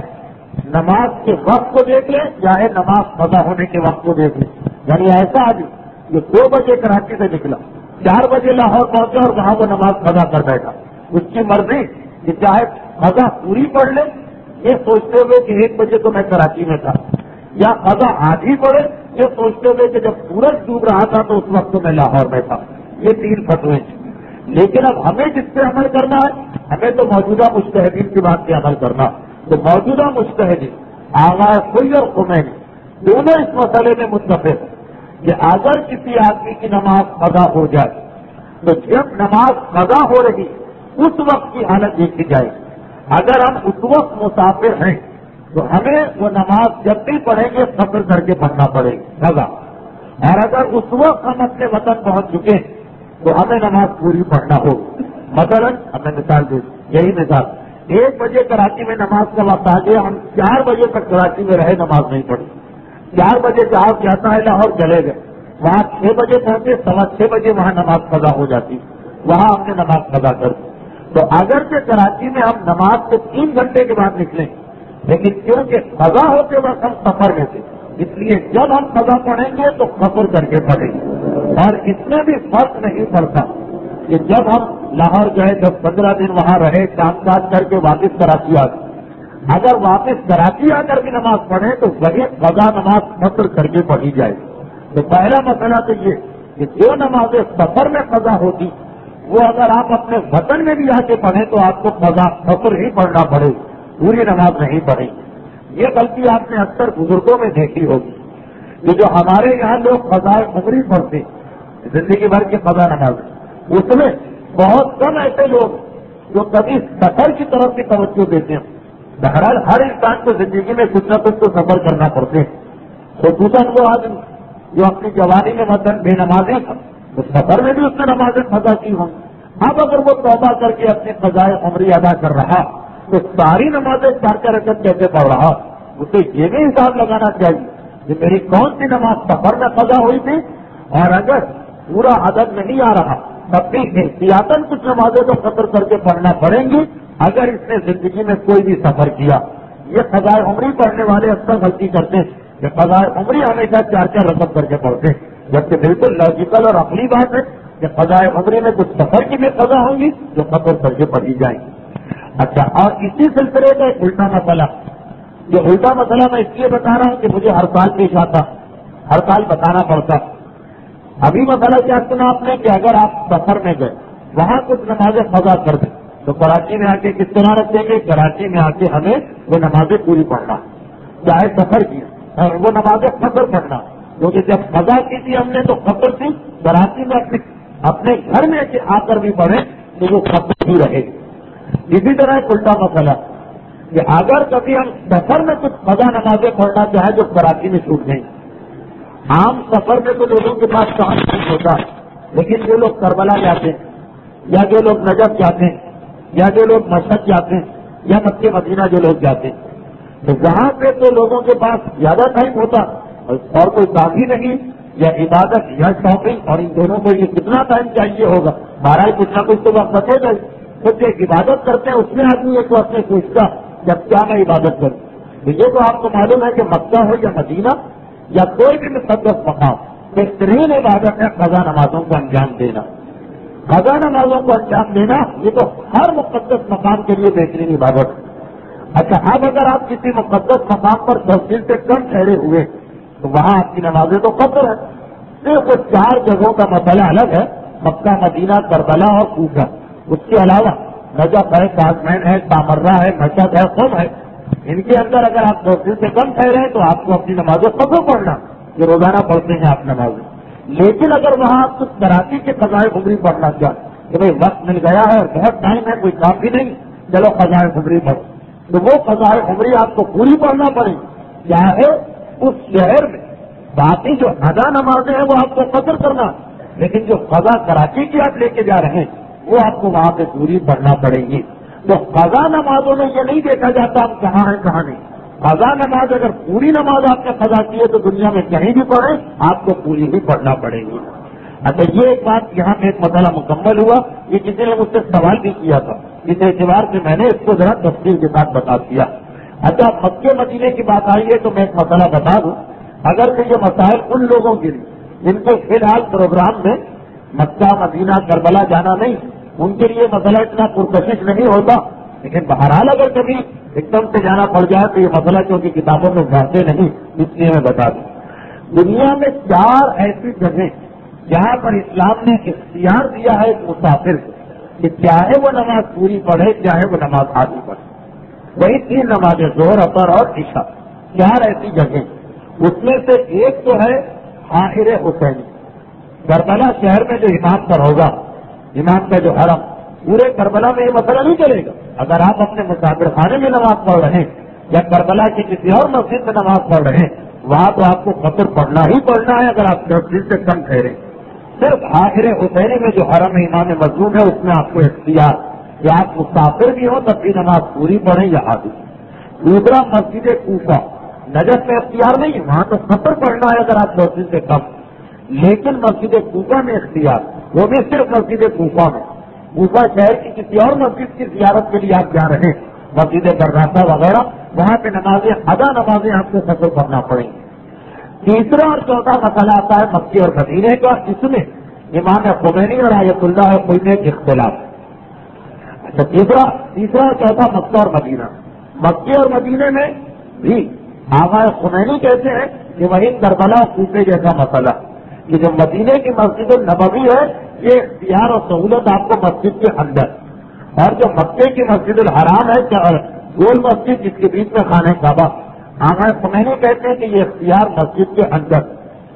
نماز کے وقت کو دیکھ لیں چاہے نماز قضا ہونے کے وقت کو دیکھ لیں. یعنی ایسا آدمی جو دو بجے کراچی سے نکلا، چار بجے لاہور پہنچا اور وہاں وہ نماز قضا کر بیٹھا، اس کی مرضی کہ چاہے قضا پوری پڑھ لے یہ سوچتے ہوئے کہ ایک بجے تو میں کراچی میں تھا، یا قضا آدھی پڑے یہ سوچتے ہوئے کہ جب سورج ڈوب رہا تھا تو اس وقت تو میں لاہور میں تھا. یہ تین فتوے ہیں. لیکن اب ہمیں جس پہ عمل کرنا ہے، ہمیں تو موجودہ مجتہدین کی بات پہ عمل کرنا. تو موجودہ مجتہدین آغا خوئی اور خمینی دونوں اس مسئلے میں متفق ہیں کہ اگر کسی آدمی کی نماز قضا ہو جائے تو جب نماز قضا ہو رہی اس وقت کی حالت دیکھی جائے. اگر ہم اس وقت مسافر ہیں تو ہمیں وہ نماز جب بھی پڑھیں گے سفر کر کے پڑھنا پڑے گی قضا. اور اگر اس وقت ہم اپنے وطن پہنچ چکے تو ہمیں نماز پوری پڑھنا ہوگی. مثلاً ہم نے مثال دی، یہی مثال، ایک بجے کراچی میں نماز کا وقت آ گیا، ہم چار بجے تک کراچی میں رہے نماز نہیں پڑھی. چار بجے جہاز جاتا ہے لاہور چلے گئے، وہاں چھ بجے پہنچے، سوا چھ بجے وہاں نماز قضا ہو جاتی، وہاں ہم نے نماز قضا کر دی. تو اگرچہ کراچی میں ہم نماز سے تین گھنٹے کے بعد نکلیں لیکن کیونکہ قضا ہوتے وقت ہم سفر میں تھے اس لیے جب ہم قضا پڑھیں گے تو قصر کر کے پڑھیں گے. اور اس میں بھی فرق نہیں پڑتا کہ جب ہم لاہور گئے دس پندرہ دن وہاں رہے کام کاج کر کے واپس کراچی آ گئے، اگر واپس کراچی آ کر بھی نماز پڑھیں تو وہی قضا نماز قصر کر کے پڑھی جائے. تو پہلا مسئلہ تو یہ کہ جو نمازیں سفر میں قضا ہوتی وہ اگر آپ اپنے وطن میں بھی آ کے پڑھیں تو آپ کو قضا قصر ہی پڑھنا پڑے، پوری نماز نہیں پڑھیں. یہ غلطی آپ نے اکثر بزرگوں میں دیکھی ہوگی کہ جو ہمارے یہاں لوگ قضاء عمری پڑھتے زندگی بھر کی قضا نماز. اس میں بہت کم ایسے لوگ جو کبھی سفر کی طرف بھی توجہ دیتے ہیں. بہرحال ہر انسان کو زندگی میں کچھ نہ کچھ تو سفر کرنا پڑتے ہیں. خصوصاً وہ آدمی جو اپنی جوانی میں مثلاً بے نمازیں تھا تو سفر میں بھی اس نے نمازیں قضا کی ہوں. اب اگر وہ توبہ کر کے اپنی قضائے عمری ادا کر رہا تو ساری نمازیں چار چار رکعت کیسے پڑھ رہا؟ اسے یہ بھی حساب لگانا چاہیے کہ میری کون سی نماز سفر میں قضا ہوئی تھی، اور اگر پورا عدد نہیں آ رہا تب بھی احتیاطاً کچھ نمازیں تو قطر کر کے پڑھنا پڑیں گی. اگر اس نے زندگی میں کوئی بھی سفر کیا، یہ قضائے عمری پڑھنے والے اکثر غلطی کرتے ہیں کہ قضائے عمری ہمیشہ چار چار رقم کر کے پڑھتے ہیں، جبکہ بالکل لاجیکل اور عقلی بات ہے کہ قضائے عمری میں کچھ سفر کی بھی قضا ہوں گی جو قطر کر کے پڑھی جائیں گی. اچھا، اور اسی سلسلے کا ایک الٹا مسئلہ، یہ الٹا مسئلہ میں اس لیے بتا رہا ہوں کہ مجھے ہر سال پیش آتا، ہر سال بتانا پڑتا. ابھی مسئلہ کیا سنا آپ نے کہ اگر آپ سفر میں گئے، وہاں کچھ نمازیں قضا کر دیں تو کراچی میں آ کے کس طرح رکھیں گے؟ کراچی میں آ کے ہمیں وہ نمازیں پوری پڑھنا، چاہے سفر کی، اور وہ نمازیں قصر پڑھنا، کیونکہ جب قضا کی تھی ہم نے تو قصر تھی. کراچی میں اپنے اپنے گھر میں آ کر بھی پڑھیں تو وہ قصر ہی رہے گی. اسی طرح ایک الٹا مسئلہ کہ اگر کبھی ہم سفر میں کچھ قضا نمازیں پڑھنا چاہیں جو کراچی میں چھوٹ گئیں. عام سفر میں تو لوگوں کے پاس کام نہیں ہوتا، لیکن جو لوگ کربلا جاتے ہیں یا جو لوگ نجف جاتے ہیں یا جو لوگ مشہد جاتے ہیں یا مکہ مدینہ جو لوگ جاتے ہیں تو وہاں پہ تو لوگوں کے پاس زیادہ ٹائم ہوتا اور کوئی کام ہی نہیں، یا عبادت یا شاپنگ، اور ان دونوں کو یہ کتنا ٹائم چاہیے ہوگا؟ بارہ کچھ نہ کچھ تو وقت بچے گا. خود ایک عبادت کرتے ہیں اس میں آدمی ایک وقت میں سوچتا جب کیا میں عبادت کروں. یہ تو آپ کو معلوم ہے کہ مکہ ہو یا مدینہ یا کوئی بھی مقدس مقام، بہترین عبادت ہے قضا نمازوں کو انجام دینا. قضا نمازوں کو انجام دینا یہ تو ہر مقدس مقام کے لیے بہترین عبادت ہے. اچھا، اب اگر آپ کسی مقدس مقام پر دس دن سے کم ٹھہرے ہوئے تو وہاں آپ کی نمازیں تو قصر ہے. صرف وہ چار جگہوں کا مسئلہ الگ ہے، مکہ، مدینہ، کربلا اور کوفہ. اس کے علاوہ نجف ہے، کاشمین ہے، سامرہ ہے، مشہد ہے، قم ہے. ان کے اندر اگر آپ دس دن سے کم ٹھہرے ہیں تو آپ کو اپنی نمازیں قصر پڑھنا، جو روزانہ پڑھتے ہیں آپ نمازیں. لیکن اگر وہاں آپ کچھ کراچی کے قضائے عمری پڑھنا چاہیں کہ بھائی وقت مل گیا ہے اور بہت ٹائم ہے، کوئی کام بھی نہیں، چلو قضائے عمری پڑھو، تو وہ قضائے عمری آپ کو پوری پڑھنا پڑے گی. چاہے اس شہر میں باقی جو ادا نمازیں ہیں وہ آپ کو قصر کرنا، لیکن جو قضا کراچی کی آپ لے کے جا رہے ہیں وہ آپ کو وہاں پہ پوری پڑھنا پڑے گی. تو قضا نمازوں میں یہ نہیں دیکھا جاتا آپ کہاں ہیں کہاں نہیں. قضا نماز اگر پوری نماز آپ نے قضا کی ہے تو دنیا میں کہیں بھی پڑھیں آپ کو پوری بھی پڑھنا پڑے گی. اچھا، یہ ایک بات یہاں پہ ایک مسئلہ مکمل ہوا. یہ کسی نے مجھ سے سوال بھی کیا تھا، اس اعتبار سے میں نے اس کو ذرا تفصیل کے ساتھ بتا دیا. اچھا، مکے مدینے کی بات آئی ہے تو میں ایک مسئلہ بتا دوں. اگر کہ یہ مسائل ان لوگوں کے لیے جن کے فی الحال پروگرام میں مکہ، مدینہ، کربلا جانا نہیں، ان کے لیے مسئلہ اتنا پرکشش نہیں ہوتا، لیکن بہرحال اگر کبھی ایک دم سے جانا پڑ جائے تو یہ مسئلہ کیونکہ کتابوں میں بھرتے نہیں، اس لیے میں بتا دوں. دنیا میں چار ایسی جگہیں جہاں پر اسلام نے اختیار دیا ہے ایک مسافر کو کہ چاہے وہ نماز پوری پڑھے چاہے وہ نماز آدھی پڑھے. وہی تین نمازیں، ظہر، عصر اور عشاء، چار ایسی جگہیں. اس میں سے ایک تو ہے آخر حسینی، کربلا شہر میں جو امام پر ہوگا، امام کا جو حرم، پورے کربلا میں یہ مسئلہ نہیں چلے گا. اگر آپ اپنے مسافر خانے میں نماز پڑھ رہے ہیں یا کربلا کی کسی اور مسجد میں نماز پڑھ رہے ہیں، وہاں تو آپ کو قصر پڑھنا ہی پڑھنا ہے اگر آپ دس دن سے کم ٹھہرے. صرف آخر حسینی میں جو حرم امام مظلوم ہے اس میں آپ کو اختیار کہ آپ مسافر بھی ہوں تب بھی نماز پوری پڑھیں یا آدھی. دوسرا مسجد کوفہ، نجف میں اختیار نہیں، وہاں تو قصر پڑھنا ہے اگر آپ دس دن سے کم. لیکن مسجد کوفہ میں اختیار، وہ بھی صرف مسجد کوفہ میں. کوفہ شہر کی کسی اور مسجد کی زیارت کے لیے آپ جا رہے ہیں، مسجد براسا وغیرہ، وہاں پہ نمازیں ادا نمازیں آپ کو قصر کرنا پڑیں گی. تیسرا اور چوتھا مسئلہ آتا ہے مکے اور مدینے کا. اس میں امام خمینی اور آیت اللہ کوئی میں اختلاف. اچھا، تیسرا تیسرا اور چوتھا مکہ اور مدینہ. مکے اور مدینے میں بھی آغا خمینی کہتے ہیں کہ وہی کربلا کوفے جیسا مسئلہ کہ جو مدینے کی مسجد النبوی ہے یہ اختیار اور سہولت آپ کو مسجد کے اندر، اور جو مکے کی مسجد الحرام ہے گول مسجد جس کے بیچ میں خانہ کعبہ، آغا خمینی کہتے ہیں کہ یہ اختیار مسجد کے اندر.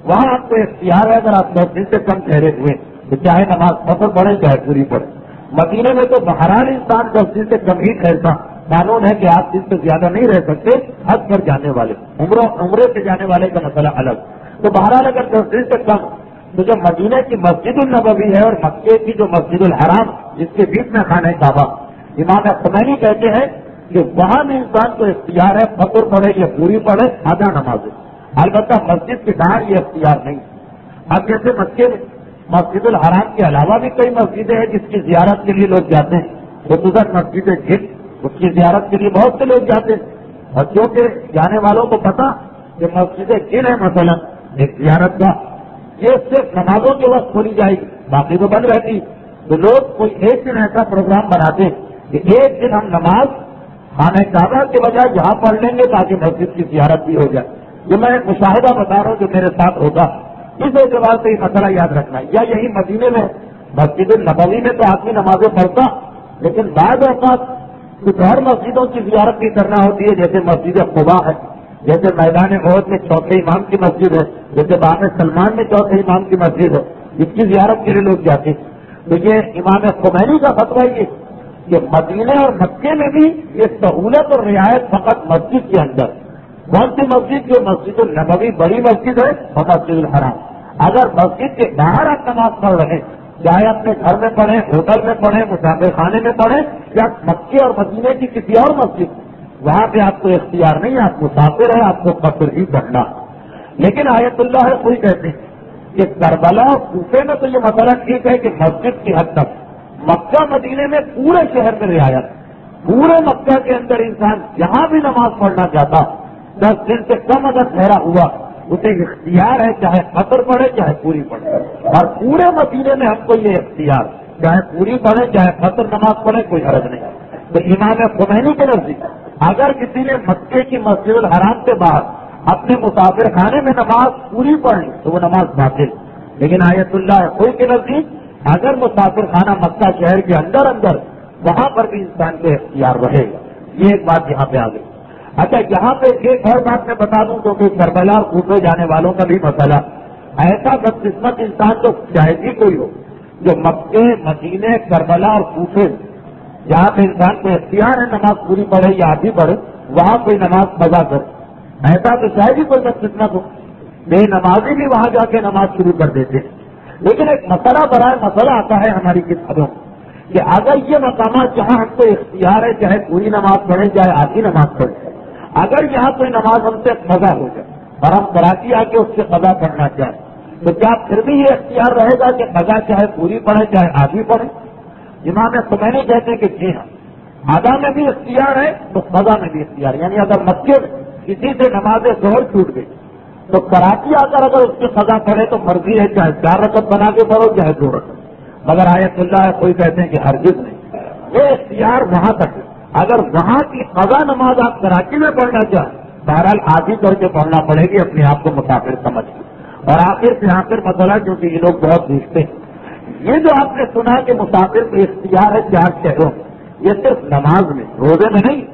وہاں آپ کو اختیار ہے اگر آپ دس دن سے کم ٹھہرے ہوئے تو چاہے نماز فجر پڑھے چاہے پوری پڑھے. مدینے میں تو بہرحال انسان دس دن سے کم ہی ٹھہرتا. قانون ہے کہ آپ دن سے زیادہ نہیں رہ سکتے حج پر جانے والے, عمرہ عمرے سے جانے والے کا مسئلہ الگ. تو بہرحال اگر دس دن سے کم تو جو مدینے کی مسجد النبوی ہے اور مکے کی جو مسجد الحرام جس کے بیچ میں خانہ کعبہ, امام خمینی کہتے ہیں کہ وہاں بھی انسان کو اختیار ہے فجر پڑھے یا پوری پڑھے آدھا نماز. البتہ مسجد کے باہر یہ اختیار نہیں. اب جیسے مکے میں مسجد الحرام کے علاوہ بھی کئی مسجدیں ہیں جس کی زیارت کے لیے لوگ جاتے ہیں. خصوصاً مسجد جن اس کی زیارت کے لیے بہت سے لوگ جاتے ہیں, اور کیونکہ جانے والوں کو پتا کہ مسجد جن ہے مثلا ایک زیارت کا, یہ صرف نمازوں کے وقت کھولی جائے گی, باقی تو بند رہتی. تو لوگ کوئی ایک دن ایسا پروگرام بناتے ہیں کہ ایک دن ہم نماز خانہ کعبہ کے بجائے جہاں پڑھ لیں گے تاکہ مسجد کی زیارت بھی ہو جائے. یہ میں ایک مشاہدہ بتا رہا ہوں جو میرے ساتھ ہوگا, اس اعتبار سے یہ مسئلہ یاد رکھنا ہے. یا یہی مدینے میں مسجد النبوی میں تو آدمی نمازیں پڑھتا, لیکن بعض اوقات کچھ اور مسجدوں کی زیارت بھی کرنا ہوتی ہے, جیسے مسجد قباء ہے, جیسے میدان عہد میں چوتھے امام کی مسجد ہے, جیسے باغ سلمان میں چوتھے امام کی مسجد ہے, اس کی زیارت کے لیے لوگ جاتے ہیں. تو یہ امام خمینی کا فتویٰ یہ کہ مدینے اور مکے میں بھی یہ سہولت اور رعایت فقط مسجد کے اندر. کون سی مسجد؟ جو مسجد النبوی بڑی مسجد ہے اور مسجد الحرام. اگر مسجد کے باہر آپ نماز پڑھ رہے ہیں, چاہے اپنے گھر میں پڑھیں, ہوٹل میں پڑھیں, مسافر خانے میں پڑھیں, یا مکے اور مدینے کی کسی اور مسجد, وہاں پہ آپ کو اختیار نہیں, آپ مسافر ہیں, آپ کو قصر ہی کرنا. لیکن آیت اللہ ہے کوئی کہتے ہیں کہ کربلا اور کوفے میں تو یہ مسئلہ ٹھیک ہے کہ مسجد کی حد تک, مکہ مدینے میں پورے شہر میں رعایت, پورے مکہ کے اندر انسان جہاں بھی نماز پڑھنا چاہتا, دس دن سے کم اگر ٹھہرا ہوا اسے اختیار ہے چاہے قطر پڑھے چاہے پوری پڑھے. اور پورے مدینے میں ہم کو یہ اختیار, چاہے پوری پڑھے چاہے قطر نماز پڑھے, کوئی حرج نہیں. تو امام خمینی کے نزدیک اگر کسی نے مکے کی مسجد الحرام کے باہر اپنے مسافر خانے میں نماز پوری پڑھی تو وہ نماز باطل. لیکن آیت اللہ کوئی کے نزدیک اگر مسافر خانہ مکہ شہر کے اندر اندر, وہاں پر بھی انسان کو اختیار رہے گا. یہ ایک بات یہاں پہ آ گئی. اچھا, یہاں پہ ایک اور بات میں بتا دوں کیونکہ کربلا اور کوفے جانے والوں کا بھی مسئلہ, ایسا بدقسمت انسان تو شاید ہی کوئی ہو جو مکے, مدینے, کربلا اور کوفے جہاں پہ انسان کو اختیار ہے نماز پوری پڑھے یا آدھی پڑھے, وہاں کوئی نماز قضا کرے. ایسا تو شاید ہی کوئی بدقسمت ہو. بے نمازی بھی وہاں جا کے نماز شروع کر دیتے. لیکن ایک مسئلہ برائے مسئلہ آتا ہے ہماری کتابوں کہ اگر یہ مقامات جہاں ہم کو اختیار ہے چاہے پوری نماز پڑھے چاہے آدھی نماز پڑھے, اگر یہاں کوئی نماز ہم سے قضا ہو جائے اور ہم کراچی آ کے اس سے قضا کرنا چاہیں تو کیا پھر بھی یہ اختیار رہے گا کہ قضا چاہے پوری پڑھے چاہے آدھی پڑھے؟ امام خمینی کہتے ہیں کہ جی ہاں, آدھا میں بھی اختیار ہے تو قضا میں بھی اختیار. یعنی اگر مکے میں کسی سے نماز ظہر چھوٹ گئی تو کراچی آ کر اگر اس کی قضا کرے تو مرضی ہے چاہے چار رکعت بنا کے پڑھو چاہے دو رکعت. مگر آیت اللہ کوئی کہتے ہیں کہ ہرگز نہیں, یہ اختیار وہاں تک ہے. اگر وہاں کی قضا نماز آپ کراچی میں پڑھنا چاہیں بہرحال آدھی کر کے پڑھنا پڑے گی اپنے آپ کو مسافر سمجھ کے. اور آخر سے آخر مسئلہ کیونکہ یہ لوگ بہت پوچھتے ہیں, یہ جو آپ نے سنا کہ مسافر کو اختیار ہے چار شہروں, یہ صرف نماز میں, روزے میں نہیں.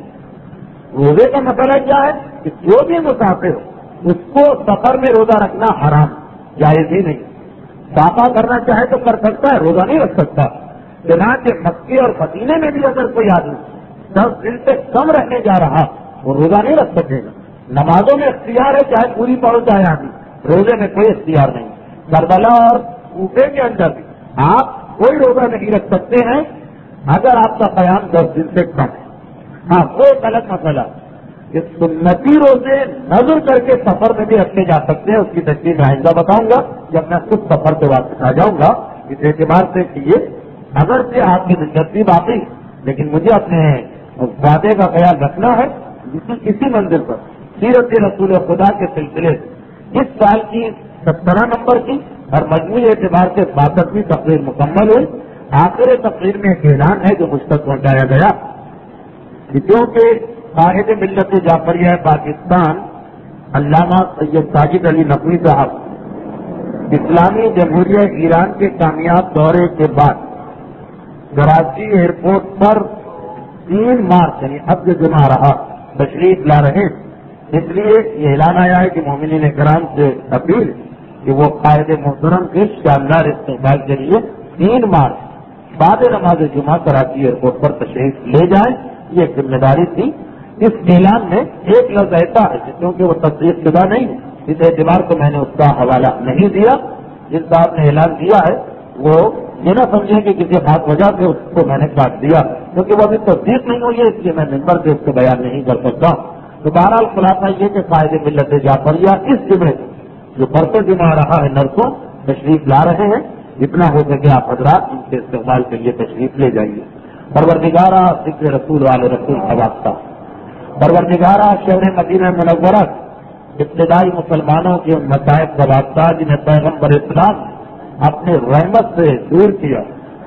روزے کا مسئلہ کیا ہے کہ جو بھی مسافر ہو اس کو سفر میں روزہ رکھنا حرام, جائز ہی نہیں. صافہ کرنا چاہے تو کر سکتا ہے, روزہ نہیں رکھ سکتا. چنانچہ مکے اور مدینے میں بھی اگر کوئی آدمی دس دن سے کم رہنے جا رہا وہ روزہ نہیں رکھ سکے گا. نمازوں میں اختیار ہے چاہے پوری پڑھو چاہے آدھی, روزے میں کوئی اختیار نہیں. کربلا اور کوفے کے اندر بھی آپ کوئی روزہ نہیں رکھ سکتے ہیں اگر آپ کا قیام دس دن سے کم ہے. ہاں, وہ ایک الگ مسئلہ کہ سنتی روزے نظر کر کے سفر میں بھی رکھے جا سکتے ہیں. اس کی تشریح میں آئندہ بتاؤں گا جب میں خود سفر سے واپس آ جاؤں گا. اس اعتبار سے کہ یہ اگر سے آپ کی دلچسپی باقی, لیکن مجھے اپنے وعدے کا خیال رکھنا ہے. اسی منزل پر سیرت رسول خدا کے سلسلے اس سال کی سترہ نمبر کی اور مجموعی اعتبار سے باسٹھویں تقریر مکمل ہوئی. آخر تقریر میں ایک اعلان ہے جو مجھ تک پہنچایا گیا کہ کیونکہ قائد ملت جعفریہ پاکستان علامہ سید ساجد علی نقوی صاحب اسلامی جمہوریہ ایران کے کامیاب دورے کے بعد کراچی ایئرپورٹ پر تین مارچ یعنی اب جو جمعہ رہا تشریف لا رہے. اس لیے یہ اعلان آیا ہے کہ مومنین کرام سے اپیل کہ وہ قائد محترم کے شاندار استقبال کے لیے تین مارچ بعد نماز جمعہ کراچی ایئرپورٹ پر تشریف لے جائیں، یہ ذمہ داری تھی۔ اس اعلان میں ایک لفظ ایسا ہے کیونکہ وہ تصدیق شدہ نہیں، اس اعتبار کو میں نے اس کا حوالہ نہیں دیا۔ جس صاحب نے اعلان کیا ہے وہ یہ نہ سمجھیں کہ کسی خاص وجہ سے اس کو میں نے کاٹ دیا، کیونکہ وہ ابھی تصدیق نہیں ہوئی ہے، اس لیے میں ممبر سے اس کو بیان نہیں کر سکتا۔ تو بہرحال خلاصہ یہ کہ قائد ملت جعفریہ اس جمعے جو پرسوں جمعہ رہا ہے نرسوں تشریف لا رہے ہیں، جتنا ہو سکے آپ حضرات ان کے استقبال کے لیے تشریف لے جائیے۔ پروردگارہ ذکر رسول والے رسول کا واسطہ، پروردگارہ شہر مدینہ منورہ ابتدائی مسلمانوں کے ان مصائب کا واسطہ جنہیں پیغمبر اسلام اپنے رحمت سے دور کیا،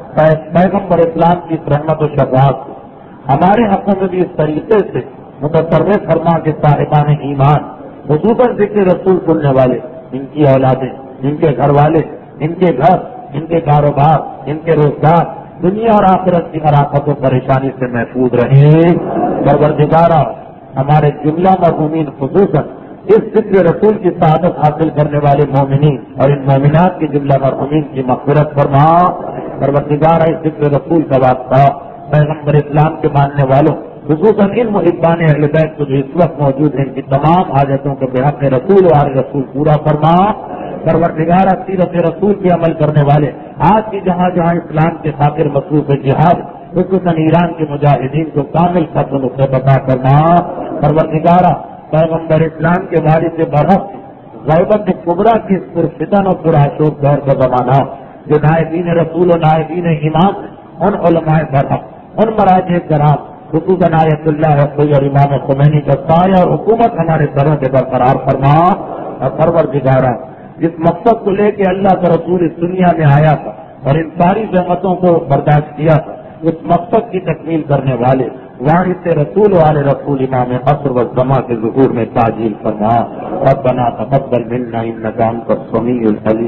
پیغمبر اسلام کی رحمت و شفاعت کو ہمارے حقوں میں بھی اس طریقے سے متصرف فرما کے صاحبان ایمان، خصوصاً ذکر رسول سننے والے، ان کی اولادیں، ان کے گھر والے، ان کے گھر، ان کے کاروبار، ان کے روزگار دنیا اور آخرت کی ہلاکت و پریشانی سے محفوظ رہیں۔ پروردگارہ ہمارے جملہ مرحومین خصوصاً اس ذکر رسول کی سعادت حاصل کرنے والے مومنین اور ان مومنات کی جملہ مرحومین کی مغفرت فرما۔ پروردگارہ اس ذکر رسول کا واسطہ پیغمبر اسلام کے ماننے والوں خصوصاً ان محبان اہل بیت کو جو اس وقت موجود ہیں ان کی تمام حاجتوں کو بحق رسول و آل رسول پورا فرما۔ پروردگارہ سیرت رسول کے عمل کرنے والے آج کی جہاں جہاں اسلام کے خاطر مصروف جہاد خصوصاً ایران کے مجاہدین کو کامل فتح و نصرت عطا فرما۔ پروردگارہ پیغمبر اسلام کے والد برحق غیبت کبریٰ کی اس پرفتن اور پرآشوب دور کا زمانہ جو نائبین رسول و نائبین امام ان علماء برحق ان مراجع کرام خصوصاً آیت اللہ اور امام خمینی کا سایہ اور حکومت ہمارے سروں کے برقرار فرما۔ اور پروردگارہ جس مقصد کو لے کے اللہ کا رسول اس دنیا میں آیا تھا اور ان ساری زحمتوں کو برداشت کیا تھا، اس مقصد کی تکمیل کرنے والے وارث رسول والے رسول امام عصر و زماں کے ظہور میں تعجیل فرما۔ ربنا تقبل منا انک انت السمیع العلیم۔